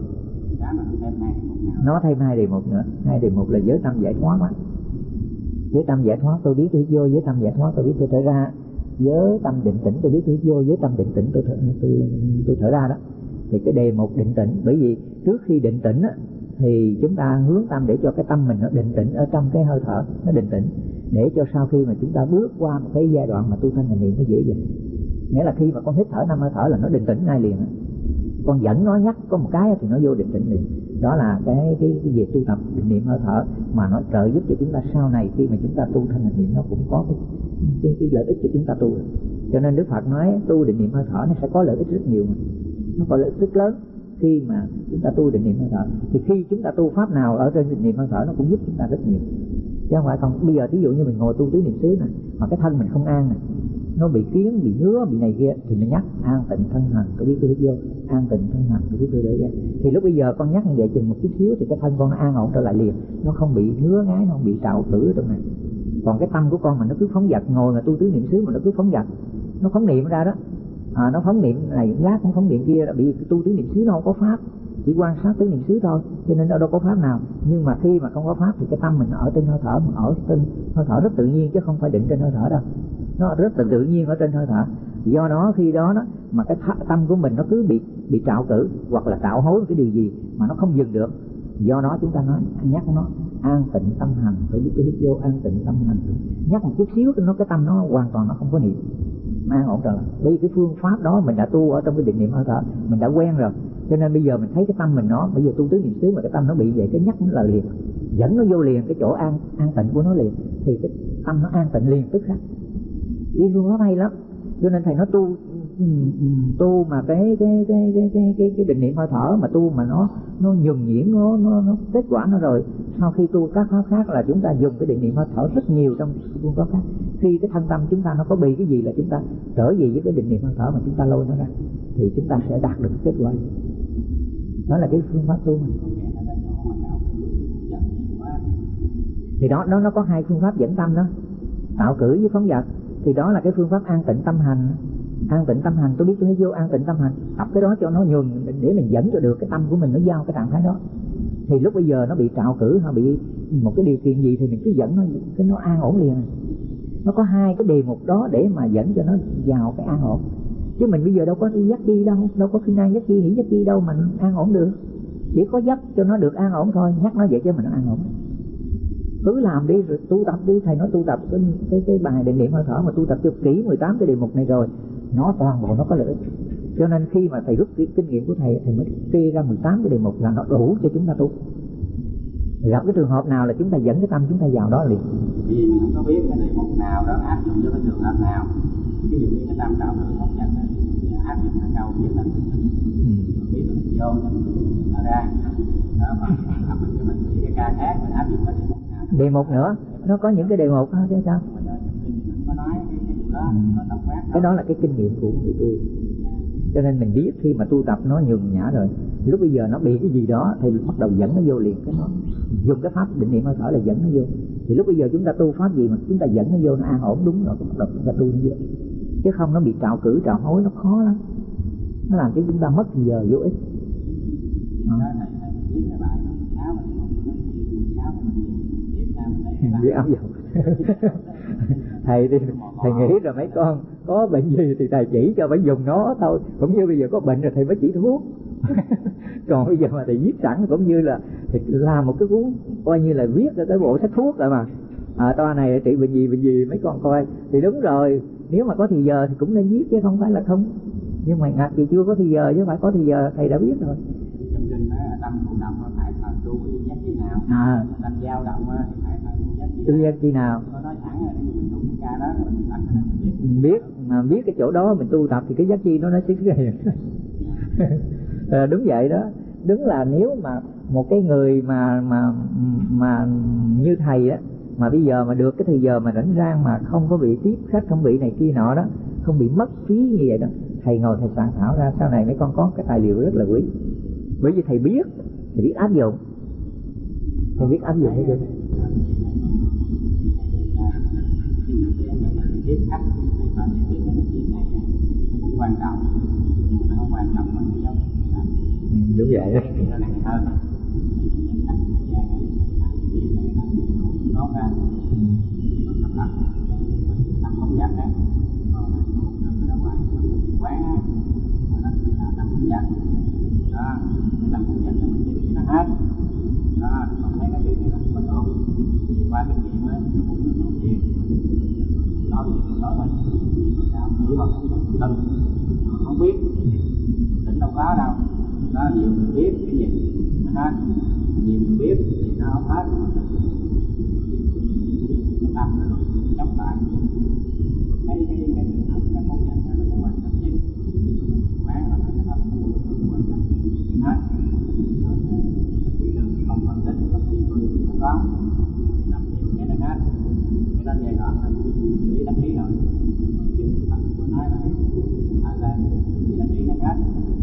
A: Nó thêm 2 đề mục nữa. 2 đề mục là giới tâm giải thoát đó. Giới tâm giải thoát tôi biết tôi vô, giới tâm giải thoát tôi biết tôi thở ra, giới tâm định tĩnh tôi biết tôi vô, giới tâm định tĩnh tôi thở ra đó. Thì cái đề mục định tĩnh, bởi vì trước khi định tĩnh á, thì chúng ta hướng tâm để cho cái tâm mình nó định tĩnh ở trong cái hơi thở, nó định tĩnh, để cho sau khi mà chúng ta bước qua một cái giai đoạn mà tu thanh hành niệm nó dễ dàng. Nghĩa là khi mà con hít thở 5 hơi thở là nó định tĩnh ngay liền. Con dẫn nó nhắc có một cái thì nó vô định tĩnh liền. Đó là cái việc tu tập định niệm hơi thở mà nó trợ giúp cho chúng ta sau này khi mà chúng ta tu thanh hành niệm nó cũng có cái lợi ích cho chúng ta tu. Cho nên Đức Phật nói tu định niệm hơi thở nó sẽ có lợi ích rất nhiều, nó có lợi ích rất lớn. Khi mà chúng ta tu định niệm hơi thở thì khi chúng ta tu pháp nào ở trên định niệm hơi thở nó cũng giúp chúng ta rất nhiều, chứ không phải không. Bây giờ ví dụ như mình ngồi tu tứ niệm xứ này, mà cái thân mình không an này, nó bị kiến, bị ngứa, bị này kia, thì mình nhắc an tịnh thân hành tôi biết tôi hít vô, an tịnh thân hành tôi biết tôi đỡ ra. Thì lúc bây giờ con nhắc như vậy chừng một chút xíu thì cái thân con nó an ổn trở lại liền, nó không bị ngứa ngái, nó không bị trạo cử trong này. Còn cái tâm của con mà nó cứ phóng dật, ngồi mà tu tứ niệm xứ mà nó cứ phóng dật, nó phóng niệm ra đó, nó phóng niệm này lát cũng phóng niệm kia, bị tu tứ niệm xứ nó không có pháp, chỉ quan sát tứ niệm xứ thôi, cho nên đâu có pháp nào. Nhưng mà khi mà không có pháp thì cái tâm mình nó ở trên hơi thở, mà ở trên hơi thở rất tự nhiên chứ không phải định trên hơi thở đâu, nó rất là tự nhiên ở trên hơi thở. Do đó khi đó mà cái tâm của mình nó cứ bị trạo cử hoặc là trạo hối cái điều gì mà nó không dừng được. Do đó chúng ta nói nhắc nó an tịnh tâm hành tôi biết tôi hít vô, an tịnh tâm hành, nhắc một chút xíu nó cái tâm nó hoàn toàn nó không có niệm, an ổn trở lại. Bởi vì cái phương pháp đó mình đã tu ở trong cái định niệm hơi thở, mình đã quen rồi, cho nên bây giờ mình thấy cái tâm mình nó bây giờ tu tứ niệm xứ mà cái tâm nó bị vậy, cái nhắc nó lời liền, dẫn nó vô liền cái chỗ an tịnh của nó liền, thì cái tâm nó an tịnh liền tức khắc. Đi phương pháp hay lắm. Cho nên thầy nói tu mà cái định niệm hơi thở mà tu mà nó nhuần nhuyễn, nó kết quả nó rồi. Sau khi tu các pháp khác là chúng ta dùng cái định niệm hơi thở rất nhiều trong phương pháp khác. Khi cái thân tâm chúng ta nó có bị cái gì là chúng ta trở về với cái định niệm hơi thở mà chúng ta lôi nó ra, thì chúng ta sẽ đạt được kết quả. Đó là cái phương pháp tu mình. Thì đó nó có 2 phương pháp dẫn tâm đó, tạo cử với phóng dật. Thì đó là cái phương pháp an tịnh tâm hành. An tịnh tâm hành tôi biết tôi hít vô, an tịnh tâm hành, tập cái đó cho nó nhuần để mình dẫn cho được cái tâm của mình nó giao cái trạng thái đó. Thì lúc bây giờ nó bị trạo cử hay bị một cái điều kiện gì thì mình cứ dẫn nó an ổn liền. Nó có 2 cái đề mục đó để mà dẫn cho nó vào cái an ổn. Chứ mình bây giờ đâu có dắt chi đâu có khi nay dắt chi hỉ dắt chi đâu mà an ổn được. Chỉ có dắt cho nó được an ổn thôi, nhắc nó vậy cho mình nó an ổn. Cứ làm đi rồi tu tập đi. Thầy nói tu tập cái bài định niệm hơi thở mà tu tập cho kỹ 18 cái đề mục này rồi, nó toàn bộ nó có lợi ích. Cho nên khi mà thầy rút cái kinh nghiệm của thầy mới kê ra 18 cái đề mục là nó đủ cho chúng ta tu. Gặp cái trường hợp nào là chúng ta dẫn cái tâm chúng ta vào đó liền.
B: Vì mình không có biết cái đề mục nào đó áp dụng cho cái trường hợp nào. Ví dụ như cái tâm đạo được không nhận áp dụng cái câu với tâm biết được vô nó ra đó, mà mình nghĩ cái ca khác mình áp dụng cái đề mục nào.
A: Đề mục nữa, nó có những cái đề mục đó chứ sao? Cái đó là cái kinh nghiệm của người tu. Cho nên mình biết khi mà tu tập nó nhường nhã rồi, lúc bây giờ nó bị cái gì đó thì bắt đầu dẫn nó vô liền. Cái nó dùng cái pháp định niệm hơi thở là dẫn nó vô. Thì lúc bây giờ chúng ta tu pháp gì mà chúng ta dẫn nó vô nó an ổn đúng rồi, bắt đầu chúng ta tu như vậy. Chứ không nó bị trạo cử trạo hối nó khó lắm, nó làm cho chúng ta mất thời giờ vô ích. Với áo dầu. Thầy nghĩ rồi mấy con có bệnh gì thì thầy chỉ cho phải dùng nó thôi. Cũng như bây giờ có bệnh rồi thầy mới chỉ thuốc. Còn bây giờ mà thầy viết sẵn cũng như là thầy làm một cái cuốn coi như là viết ra cái bộ sách thuốc rồi mà. Toa này trị bệnh gì mấy con coi. Thì đúng rồi, nếu mà có thì giờ thì cũng nên viết chứ không phải là không. Nhưng mà ngặt thì chưa có thì giờ chứ phải có thì giờ thầy đã biết rồi.
B: Trong kinh Đặt dao động thì phải
A: tư giác chi nào?
B: Có nói thẳng là mình đụng cái ca đó mình đặt cái đó mình
A: biết mà biết cái chỗ đó mình tu tập thì cái giác chi nó sẽ xuất hiện. Đúng vậy đó. Đúng là nếu mà một cái người mà như thầy á, mà bây giờ mà được cái thời giờ mà rảnh rang mà không có bị tiếp khách, không bị này kia nọ đó, không bị mất phí như vậy đó, thầy ngồi thầy soạn thảo ra sau này mấy con có cái tài liệu rất là quý. Bởi vì thầy biết áp dụng, thầy biết áp dụng hết chưa?
B: tiếp khách và những cái chuyện này cũng quan trọng, nhưng mà nó không quan trọng bằng cái dấu.
A: Đúng vậy đó.
B: Nó nặng hơn. Những khách thời gian cái chuyện này nó ra nó làm không giặt á, còn nó ra ngoài quán á, nó làm không giặt đó, làm không giặt cho mình biết nó hết đó. Còn thấy cái chuyện này là không có được, qua kinh nghiệm á thì cũng được đầu tiên nói mình sao thử vào không nhận tâm không biết tỉnh đâu có đâu đó. Nhiều người biết cái gì nó hết, nhiều người biết thì nó không hết, cái tâm nó chống lại thấy cái trường hợp cái không nhận là cái quan trọng nhất. Quán là cái tâm quan trọng hết, không phân tích không gì không có làm nhiều cái nó hết. Cái đó giai đoạn là xử lý đăng ký rồi, nhưng Phật của nói là xử lý đăng ký nó hết.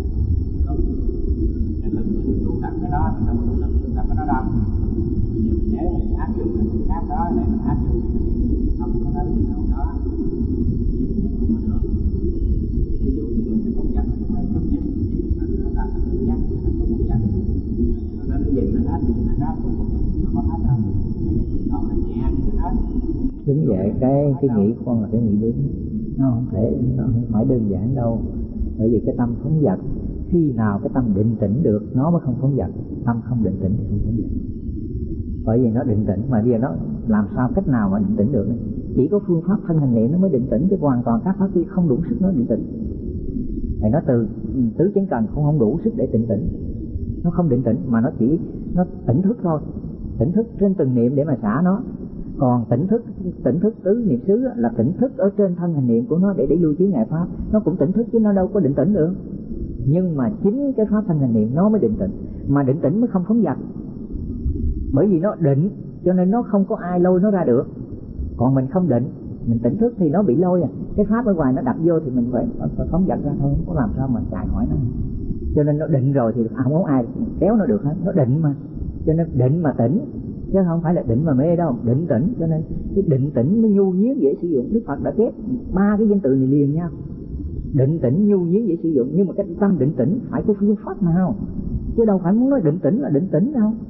B: Cái lực tu tập cái đó mình đâu có đủ lực tu tập cái đó đâu. Bây giờ mình nếu mình áp dụng cái phương pháp đó để mình áp dụng cái không có đến trình độ đó thì không có được. Ví dụ như mình sẽ phóng dật mình phải tốt nhất nó làm thành tự giác thì nó không phóng dật, nó dừng nó hết nó có hết đâu. Cái trình độ nó nhẹ thì nó hết.
A: Đúng vậy, cái nghĩ con là cái nghĩ đúng, nó không phải đơn giản đâu. Bởi vì cái tâm phóng dật, khi nào cái tâm định tĩnh được nó mới không phóng dật, tâm không định tĩnh thì không phóng dật. Bởi vì nó định tĩnh mà bây giờ nó làm sao cách nào mà định tĩnh được này? Chỉ có phương pháp thân hành niệm nó mới định tĩnh, chứ hoàn toàn các pháp kia không đủ sức nó định tĩnh. Thì nó từ tứ chánh cần không đủ sức để định tĩnh, nó không định tĩnh mà nó chỉ nó tỉnh thức thôi, tỉnh thức trên từng niệm để mà xả nó. Còn tỉnh thức tứ niệm xứ là tỉnh thức ở trên thân hành niệm của nó để lưu chứa ngại pháp, nó cũng tỉnh thức chứ nó đâu có định tĩnh được. Nhưng mà chính cái pháp thân hành niệm nó mới định tĩnh, mà định tĩnh mới không phóng dật. Bởi vì nó định cho nên nó không có ai lôi nó ra được. Còn mình không định, mình tỉnh thức thì nó bị lôi à. Cái pháp ở ngoài nó đặt vô thì mình phải phóng dật ra thôi, không có làm sao mà chạy khỏi nó. Cho nên nó định rồi thì không có ai kéo nó được hết, nó định mà. Cho nên định mà tỉnh, chứ không phải là định mà mê đâu, định tĩnh. Cho nên cái định tĩnh mới nhu nhiếng dễ sử dụng. Đức Phật đã ghép ba cái danh từ này liền nhau, định tĩnh nhu nhiếng dễ sử dụng. Nhưng mà cái tâm định tĩnh phải có phương pháp nào, chứ đâu phải muốn nói định tĩnh là định tĩnh đâu.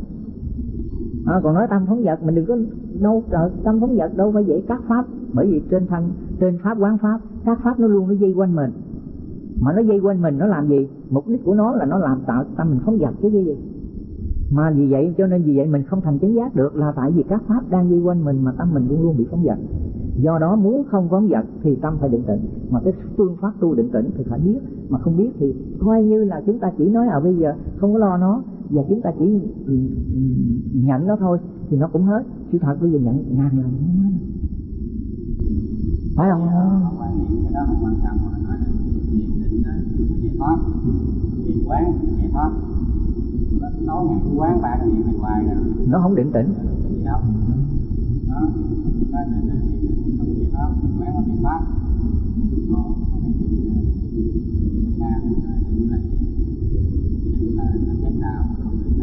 A: Còn nói tâm phóng dật mình đừng có đâu trời, tâm phóng dật đâu phải vậy các pháp. Bởi vì trên pháp quán pháp, các pháp nó luôn nó dây quanh mình, mà nó dây quanh mình nó làm gì? Mục đích của nó là nó làm tạo tâm mình phóng dật chứ cái gì. Mà vì vậy cho nên vì vậy mình không thành chánh giác được, là tại vì các pháp đang dây quanh mình mà tâm mình luôn luôn bị phóng dật. Do đó muốn không phóng dật thì tâm phải định tĩnh. Mà cái phương pháp tu định tĩnh thì phải biết, mà không biết thì coi như là chúng ta chỉ nói bây giờ không có lo nó và chúng ta chỉ nhận nó thôi thì nó cũng hết. Sự thật bây giờ nhận ngàn lần không hết, phải không?
B: Quan niệm cái đó không quan trọng, mà nói là niệm định giải thoát, niệm quán giải thoát. Nó nói ngày cái quán ba cái niệm này hoài rồi
A: nó không định tĩnh
B: gì đâu. Đó, nó định không giải thoát, quán không giải thoát. Còn cái định là chánh đạo, không định là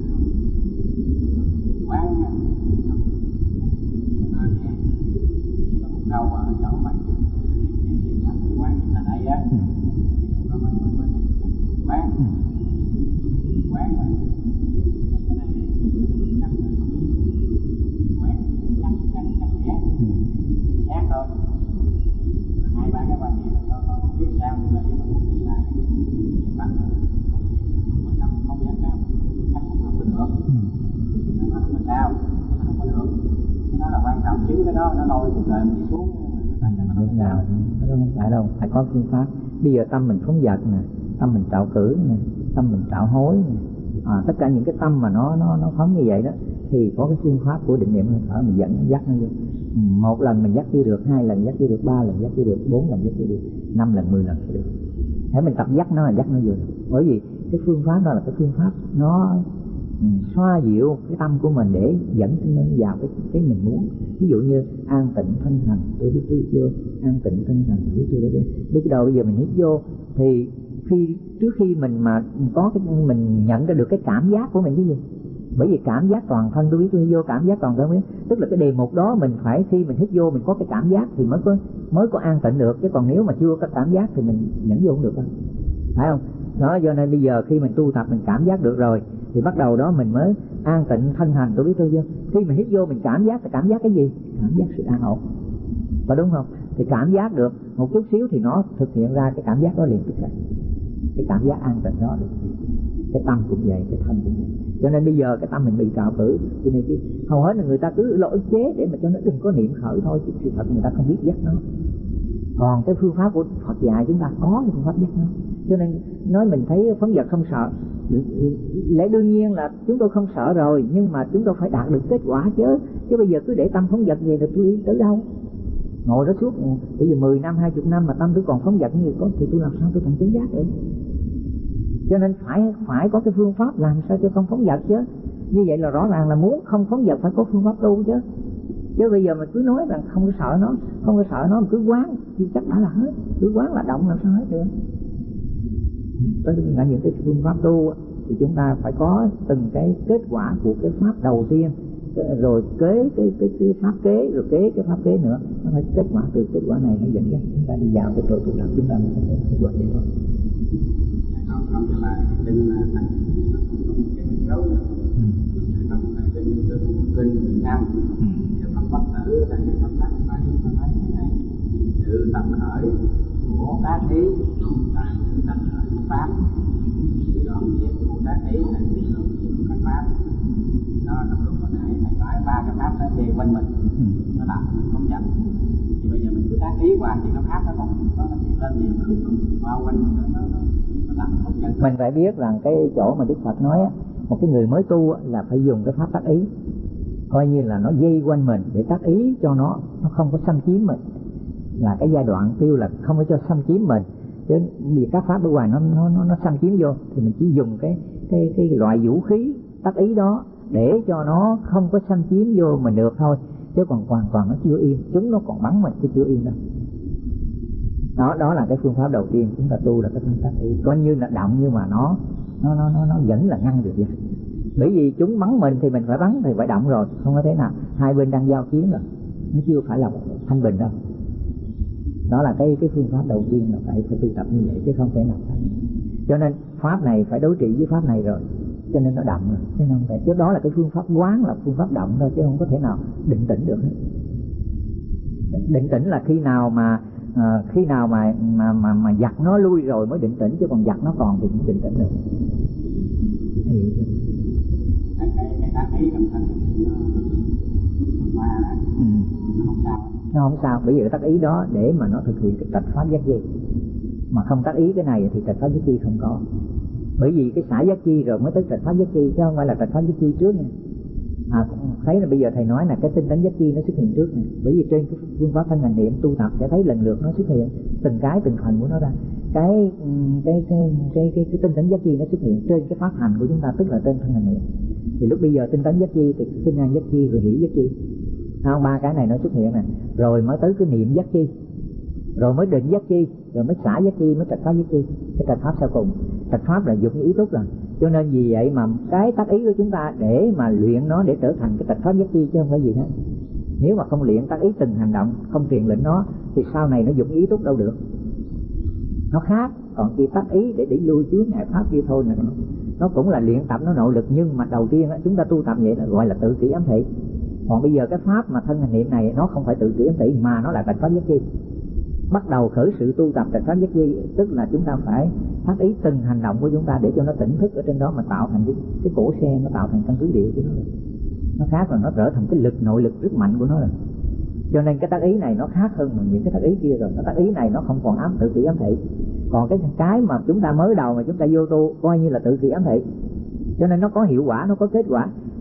B: quán nha. Nói nghe, chỉ có một câu ở chỗ mày quán là đây á, nó mới quán quán mà quán chắc giác thôi. Hai ba cái quan niệm nó không biết sao, nhưng mà nếu mà muốn tìm lại bằng mình không dám cao chắc không có được, nó không có sao, nó không có được. Cái đó là quan trọng, chứ cái đó nó lôi cuộc đời mình đi xuống.
A: Lúc nào nó không phải đâu, phải có phương pháp. Bây giờ tâm mình phóng dật nè, tâm mình trạo cử nè, tâm mình trạo hối nè, tất cả những cái tâm mà nó phóng như vậy đó thì có cái phương pháp của định niệm hơi thở mình dẫn dắt nó vô. Một lần mình dắt chưa được, 2 lần dắt chưa được, 3 lần dắt chưa được, 4 lần dắt chưa được, 5 lần 10 lần sẽ được. Thế mình tập dắt nó là dắt nó vô. Bởi vì cái phương pháp đó là cái phương pháp nó xoa dịu cái tâm của mình để dẫn nó vào cái mình muốn. Ví dụ như an tịnh thân hành, tôi hít vô, an tịnh thân hành, tôi hít vô. Biết đâu bây giờ mình hít vô thì trước khi mình mà có mình nhận ra được cái cảm giác của mình cái gì. Bởi vì cảm giác toàn thân, tôi biết tôi hít vô cảm giác toàn thân biết. Tức là cái đề mục đó mình phải khi mình hít vô mình có cái cảm giác thì mới có an tịnh được, chứ còn nếu mà chưa có cảm giác thì mình dẫn vô không được đâu, phải không? Đó, do nên bây giờ khi mình tu tập mình cảm giác được rồi thì bắt đầu đó mình mới an tịnh thân hành, tôi biết tôi vô. Khi mình hít vô mình cảm giác cái gì? Cảm giác sự an ổn, có đúng không? Thì cảm giác được một chút xíu thì nó thực hiện ra cái cảm giác đó liền tức khắc. Cái cảm giác an tịnh đó được. Cái tâm cũng vậy, cái thân cũng vậy. Cho nên bây giờ cái tâm mình bị trạo cử, cho nên hầu hết là người ta cứ ức chế để mà cho nó đừng có niệm khởi thôi, chứ sự thật người ta không biết dắt nó. Còn cái phương pháp của Phật dạy chúng ta có cái phương pháp dắt nó. Cho nên nói mình thấy phóng dật không sợ, lẽ đương nhiên là chúng tôi không sợ rồi, nhưng mà chúng tôi phải đạt được kết quả chứ bây giờ cứ để tâm phóng dật về thì tôi đi tới đâu? Ngồi đó suốt bây giờ 10 năm, 20 năm mà tâm tôi còn phóng dật như vậy thì tôi làm sao tôi thành chánh giác được? Cho nên phải có cái phương pháp làm sao cho không phóng dật chứ. Như vậy là rõ ràng là muốn không phóng dật phải có phương pháp tu chứ. Chứ bây giờ mình cứ nói rằng không có sợ nó, mình cứ quán thì chắc đã là hết. Cứ quán là động làm sao hết được. Tới những cái phương pháp tu thì chúng ta phải có từng cái kết quả của cái pháp đầu tiên, rồi kế cái pháp kế, rồi kế cái pháp kế nữa. Nó phải kết quả từ kết quả này nó dẫn dắt chúng ta đi vào cái chỗ tu tập, chúng ta mới có thể kết quả vậy thôi.
B: Không cho là trên thành cái mình gấu nữa, không trên Việt Nam, giờ Phật Pháp tử đang cái công tác phải nói thế này: sự tập khởi của tác ý là sự tập khởi của pháp, sự đoạn diệt của tác ý là sự đoạn diệt của các pháp. Đó trong lúc hồi nãy thầy nói 3 cái pháp nó về quanh mình, nó làm không chậm. Thì bây giờ mình cứ tác ý qua thì cái pháp nó còn nó hiện lên nhiều, nó bao quanh nó làm không chậm.
A: Mình phải biết rằng cái chỗ mà Đức Phật nói á, một cái người mới tu là phải dùng cái pháp tác ý, coi như là nó dây quanh mình để tác ý cho nó không có xâm chiếm mình, là cái giai đoạn tiêu là không có cho xâm chiếm mình. Chứ vì các pháp ở ngoài nó xâm chiếm vô thì mình chỉ dùng cái loại vũ khí tác ý đó để cho nó không có xâm chiếm vô mình được thôi, chứ còn hoàn toàn nó chưa yên, chúng nó còn bắn mình chứ chưa yên đâu. Đó là cái phương pháp đầu tiên chúng ta tu là cái phương pháp ý, coi như là động nhưng mà nó vẫn là ngăn được vậy. Bởi vì chúng bắn mình thì mình phải bắn thì phải động rồi, không có thế nào hai bên đang giao chiến rồi, nó chưa phải là thanh bình đâu. Đó là cái phương pháp đầu tiên là phải tu tập như vậy chứ không thể nào thành. Cho nên pháp này phải đối trị với pháp này rồi, cho nên nó động rồi, chứ không thể. Chứ đó là cái phương pháp quán, là phương pháp động thôi, chứ không có thể nào định tĩnh được hết. Định tĩnh là khi nào mà giặc nó lui rồi mới định tĩnh, chứ còn giặc nó còn thì cũng định tĩnh được.
B: Cái tác ý trong thân nó qua đó, nó không sao.
A: Nó không sao, bởi vì cái tác ý đó để mà nó thực hiện cái trạch pháp giác chi. Mà không tác ý cái này thì trạch pháp giác chi không có. Bởi vì cái xả giác chi rồi mới tới trạch pháp giác chi, chứ không phải là trạch pháp giác chi trước nha. Thấy là bây giờ thầy nói là cái tinh tấn giác chi nó xuất hiện trước này. Bởi vì trên cái phương pháp thanh hành niệm tu tập sẽ thấy lần lượt nó xuất hiện từng phần của nó ra. Cái tinh tấn giác chi nó xuất hiện trên cái pháp hành của chúng ta, tức là trên thanh hành niệm. Thì lúc bây giờ tinh tấn giác chi thì kinh an giác chi rồi hỷ giác chi, không, 3 cái này nó xuất hiện nè, rồi mới tới cái niệm giác chi, rồi mới định giác chi, rồi mới xả giác chi, mới trạch pháp giác chi. Cái trạch pháp sau cùng, trạch pháp là dụng ý túc rồi. Cho nên vì vậy mà cái tác ý của chúng ta để mà luyện nó để trở thành cái trạch pháp giác chi chứ không phải gì hết. Nếu mà không luyện tác ý từng hành động, không truyền lệnh nó thì sau này nó dụng ý túc đâu được. Nó khác, còn khi tác ý để lui chướng ngại pháp kia thôi nè, nó cũng là luyện tập, nó nội lực, nhưng mà đầu tiên chúng ta tu tập vậy là gọi là tự kỷ ám thị. Còn bây giờ cái pháp mà thân hành niệm này nó không phải tự kỷ ám thị mà nó là trạch pháp giác chi. Bắt đầu khởi sự tu tập trạch pháp giác chi, tức là chúng ta phải tác ý từng hành động của chúng ta để cho nó tỉnh thức ở trên đó mà tạo thành cái cổ xe, nó tạo thành căn cứ địa của nó rồi. Nó khác rồi, nó trở thành cái lực nội lực rất mạnh của nó rồi. Cho nên cái tác ý này nó khác hơn những cái tác ý kia rồi. Cái tác ý này nó không còn tự kỷ ám thị. Còn cái mà chúng ta mới đầu mà chúng ta vô tu coi như là tự kỷ ám thị, cho nên nó có hiệu quả, nó có kết quả.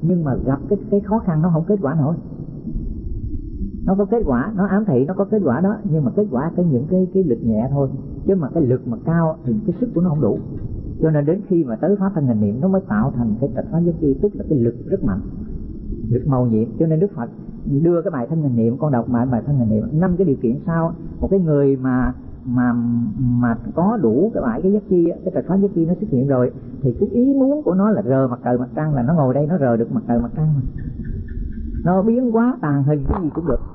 A: nhưng mà gặp cái khó khăn nó không kết quả nổi. Nó có kết quả, nó ám thị nó có kết quả đó, nhưng mà kết quả có những cái lực nhẹ thôi, chứ mà cái lực mà cao thì cái sức của nó không đủ. Cho nên đến khi mà tới pháp thân hành niệm nó mới tạo thành cái trạch pháp giác chi, tức là cái lực rất mạnh, lực màu nhiệm. Cho nên Đức Phật đưa cái bài thân hành niệm, con đọc bài thân hành niệm 5 cái điều kiện sau. Một cái người mà có đủ cái giác chi, cái trạch pháp giác chi nó xuất hiện rồi, thì cái ý muốn của nó là rờ mặt trời mặt trăng, là nó ngồi đây nó rờ được mặt trời mặt trăng, nó biến hóa tàn hình cái gì cũng được.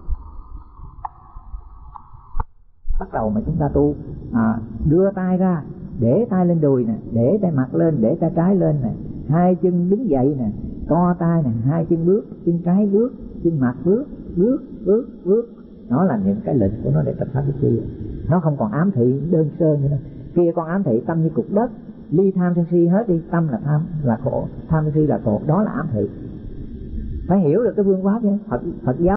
A: Bắt đầu mà chúng ta tu, đưa tay ra, để tay lên đùi nè, để tay mặt lên, để tay trái lên nè, hai chân đứng dậy nè, co tay nè, hai chân bước, chân trái bước, chân mặt bước. Nó là những cái lệnh của nó để tập pháp cái chi. Nó không còn ám thị đơn sơ nữa đâu. Kia con ám thị tâm như cục đất, ly tham sân si hết đi, tâm là tham là khổ, tham sân si là khổ, đó là ám thị. Phải hiểu được cái phương pháp chứ. Phật giáo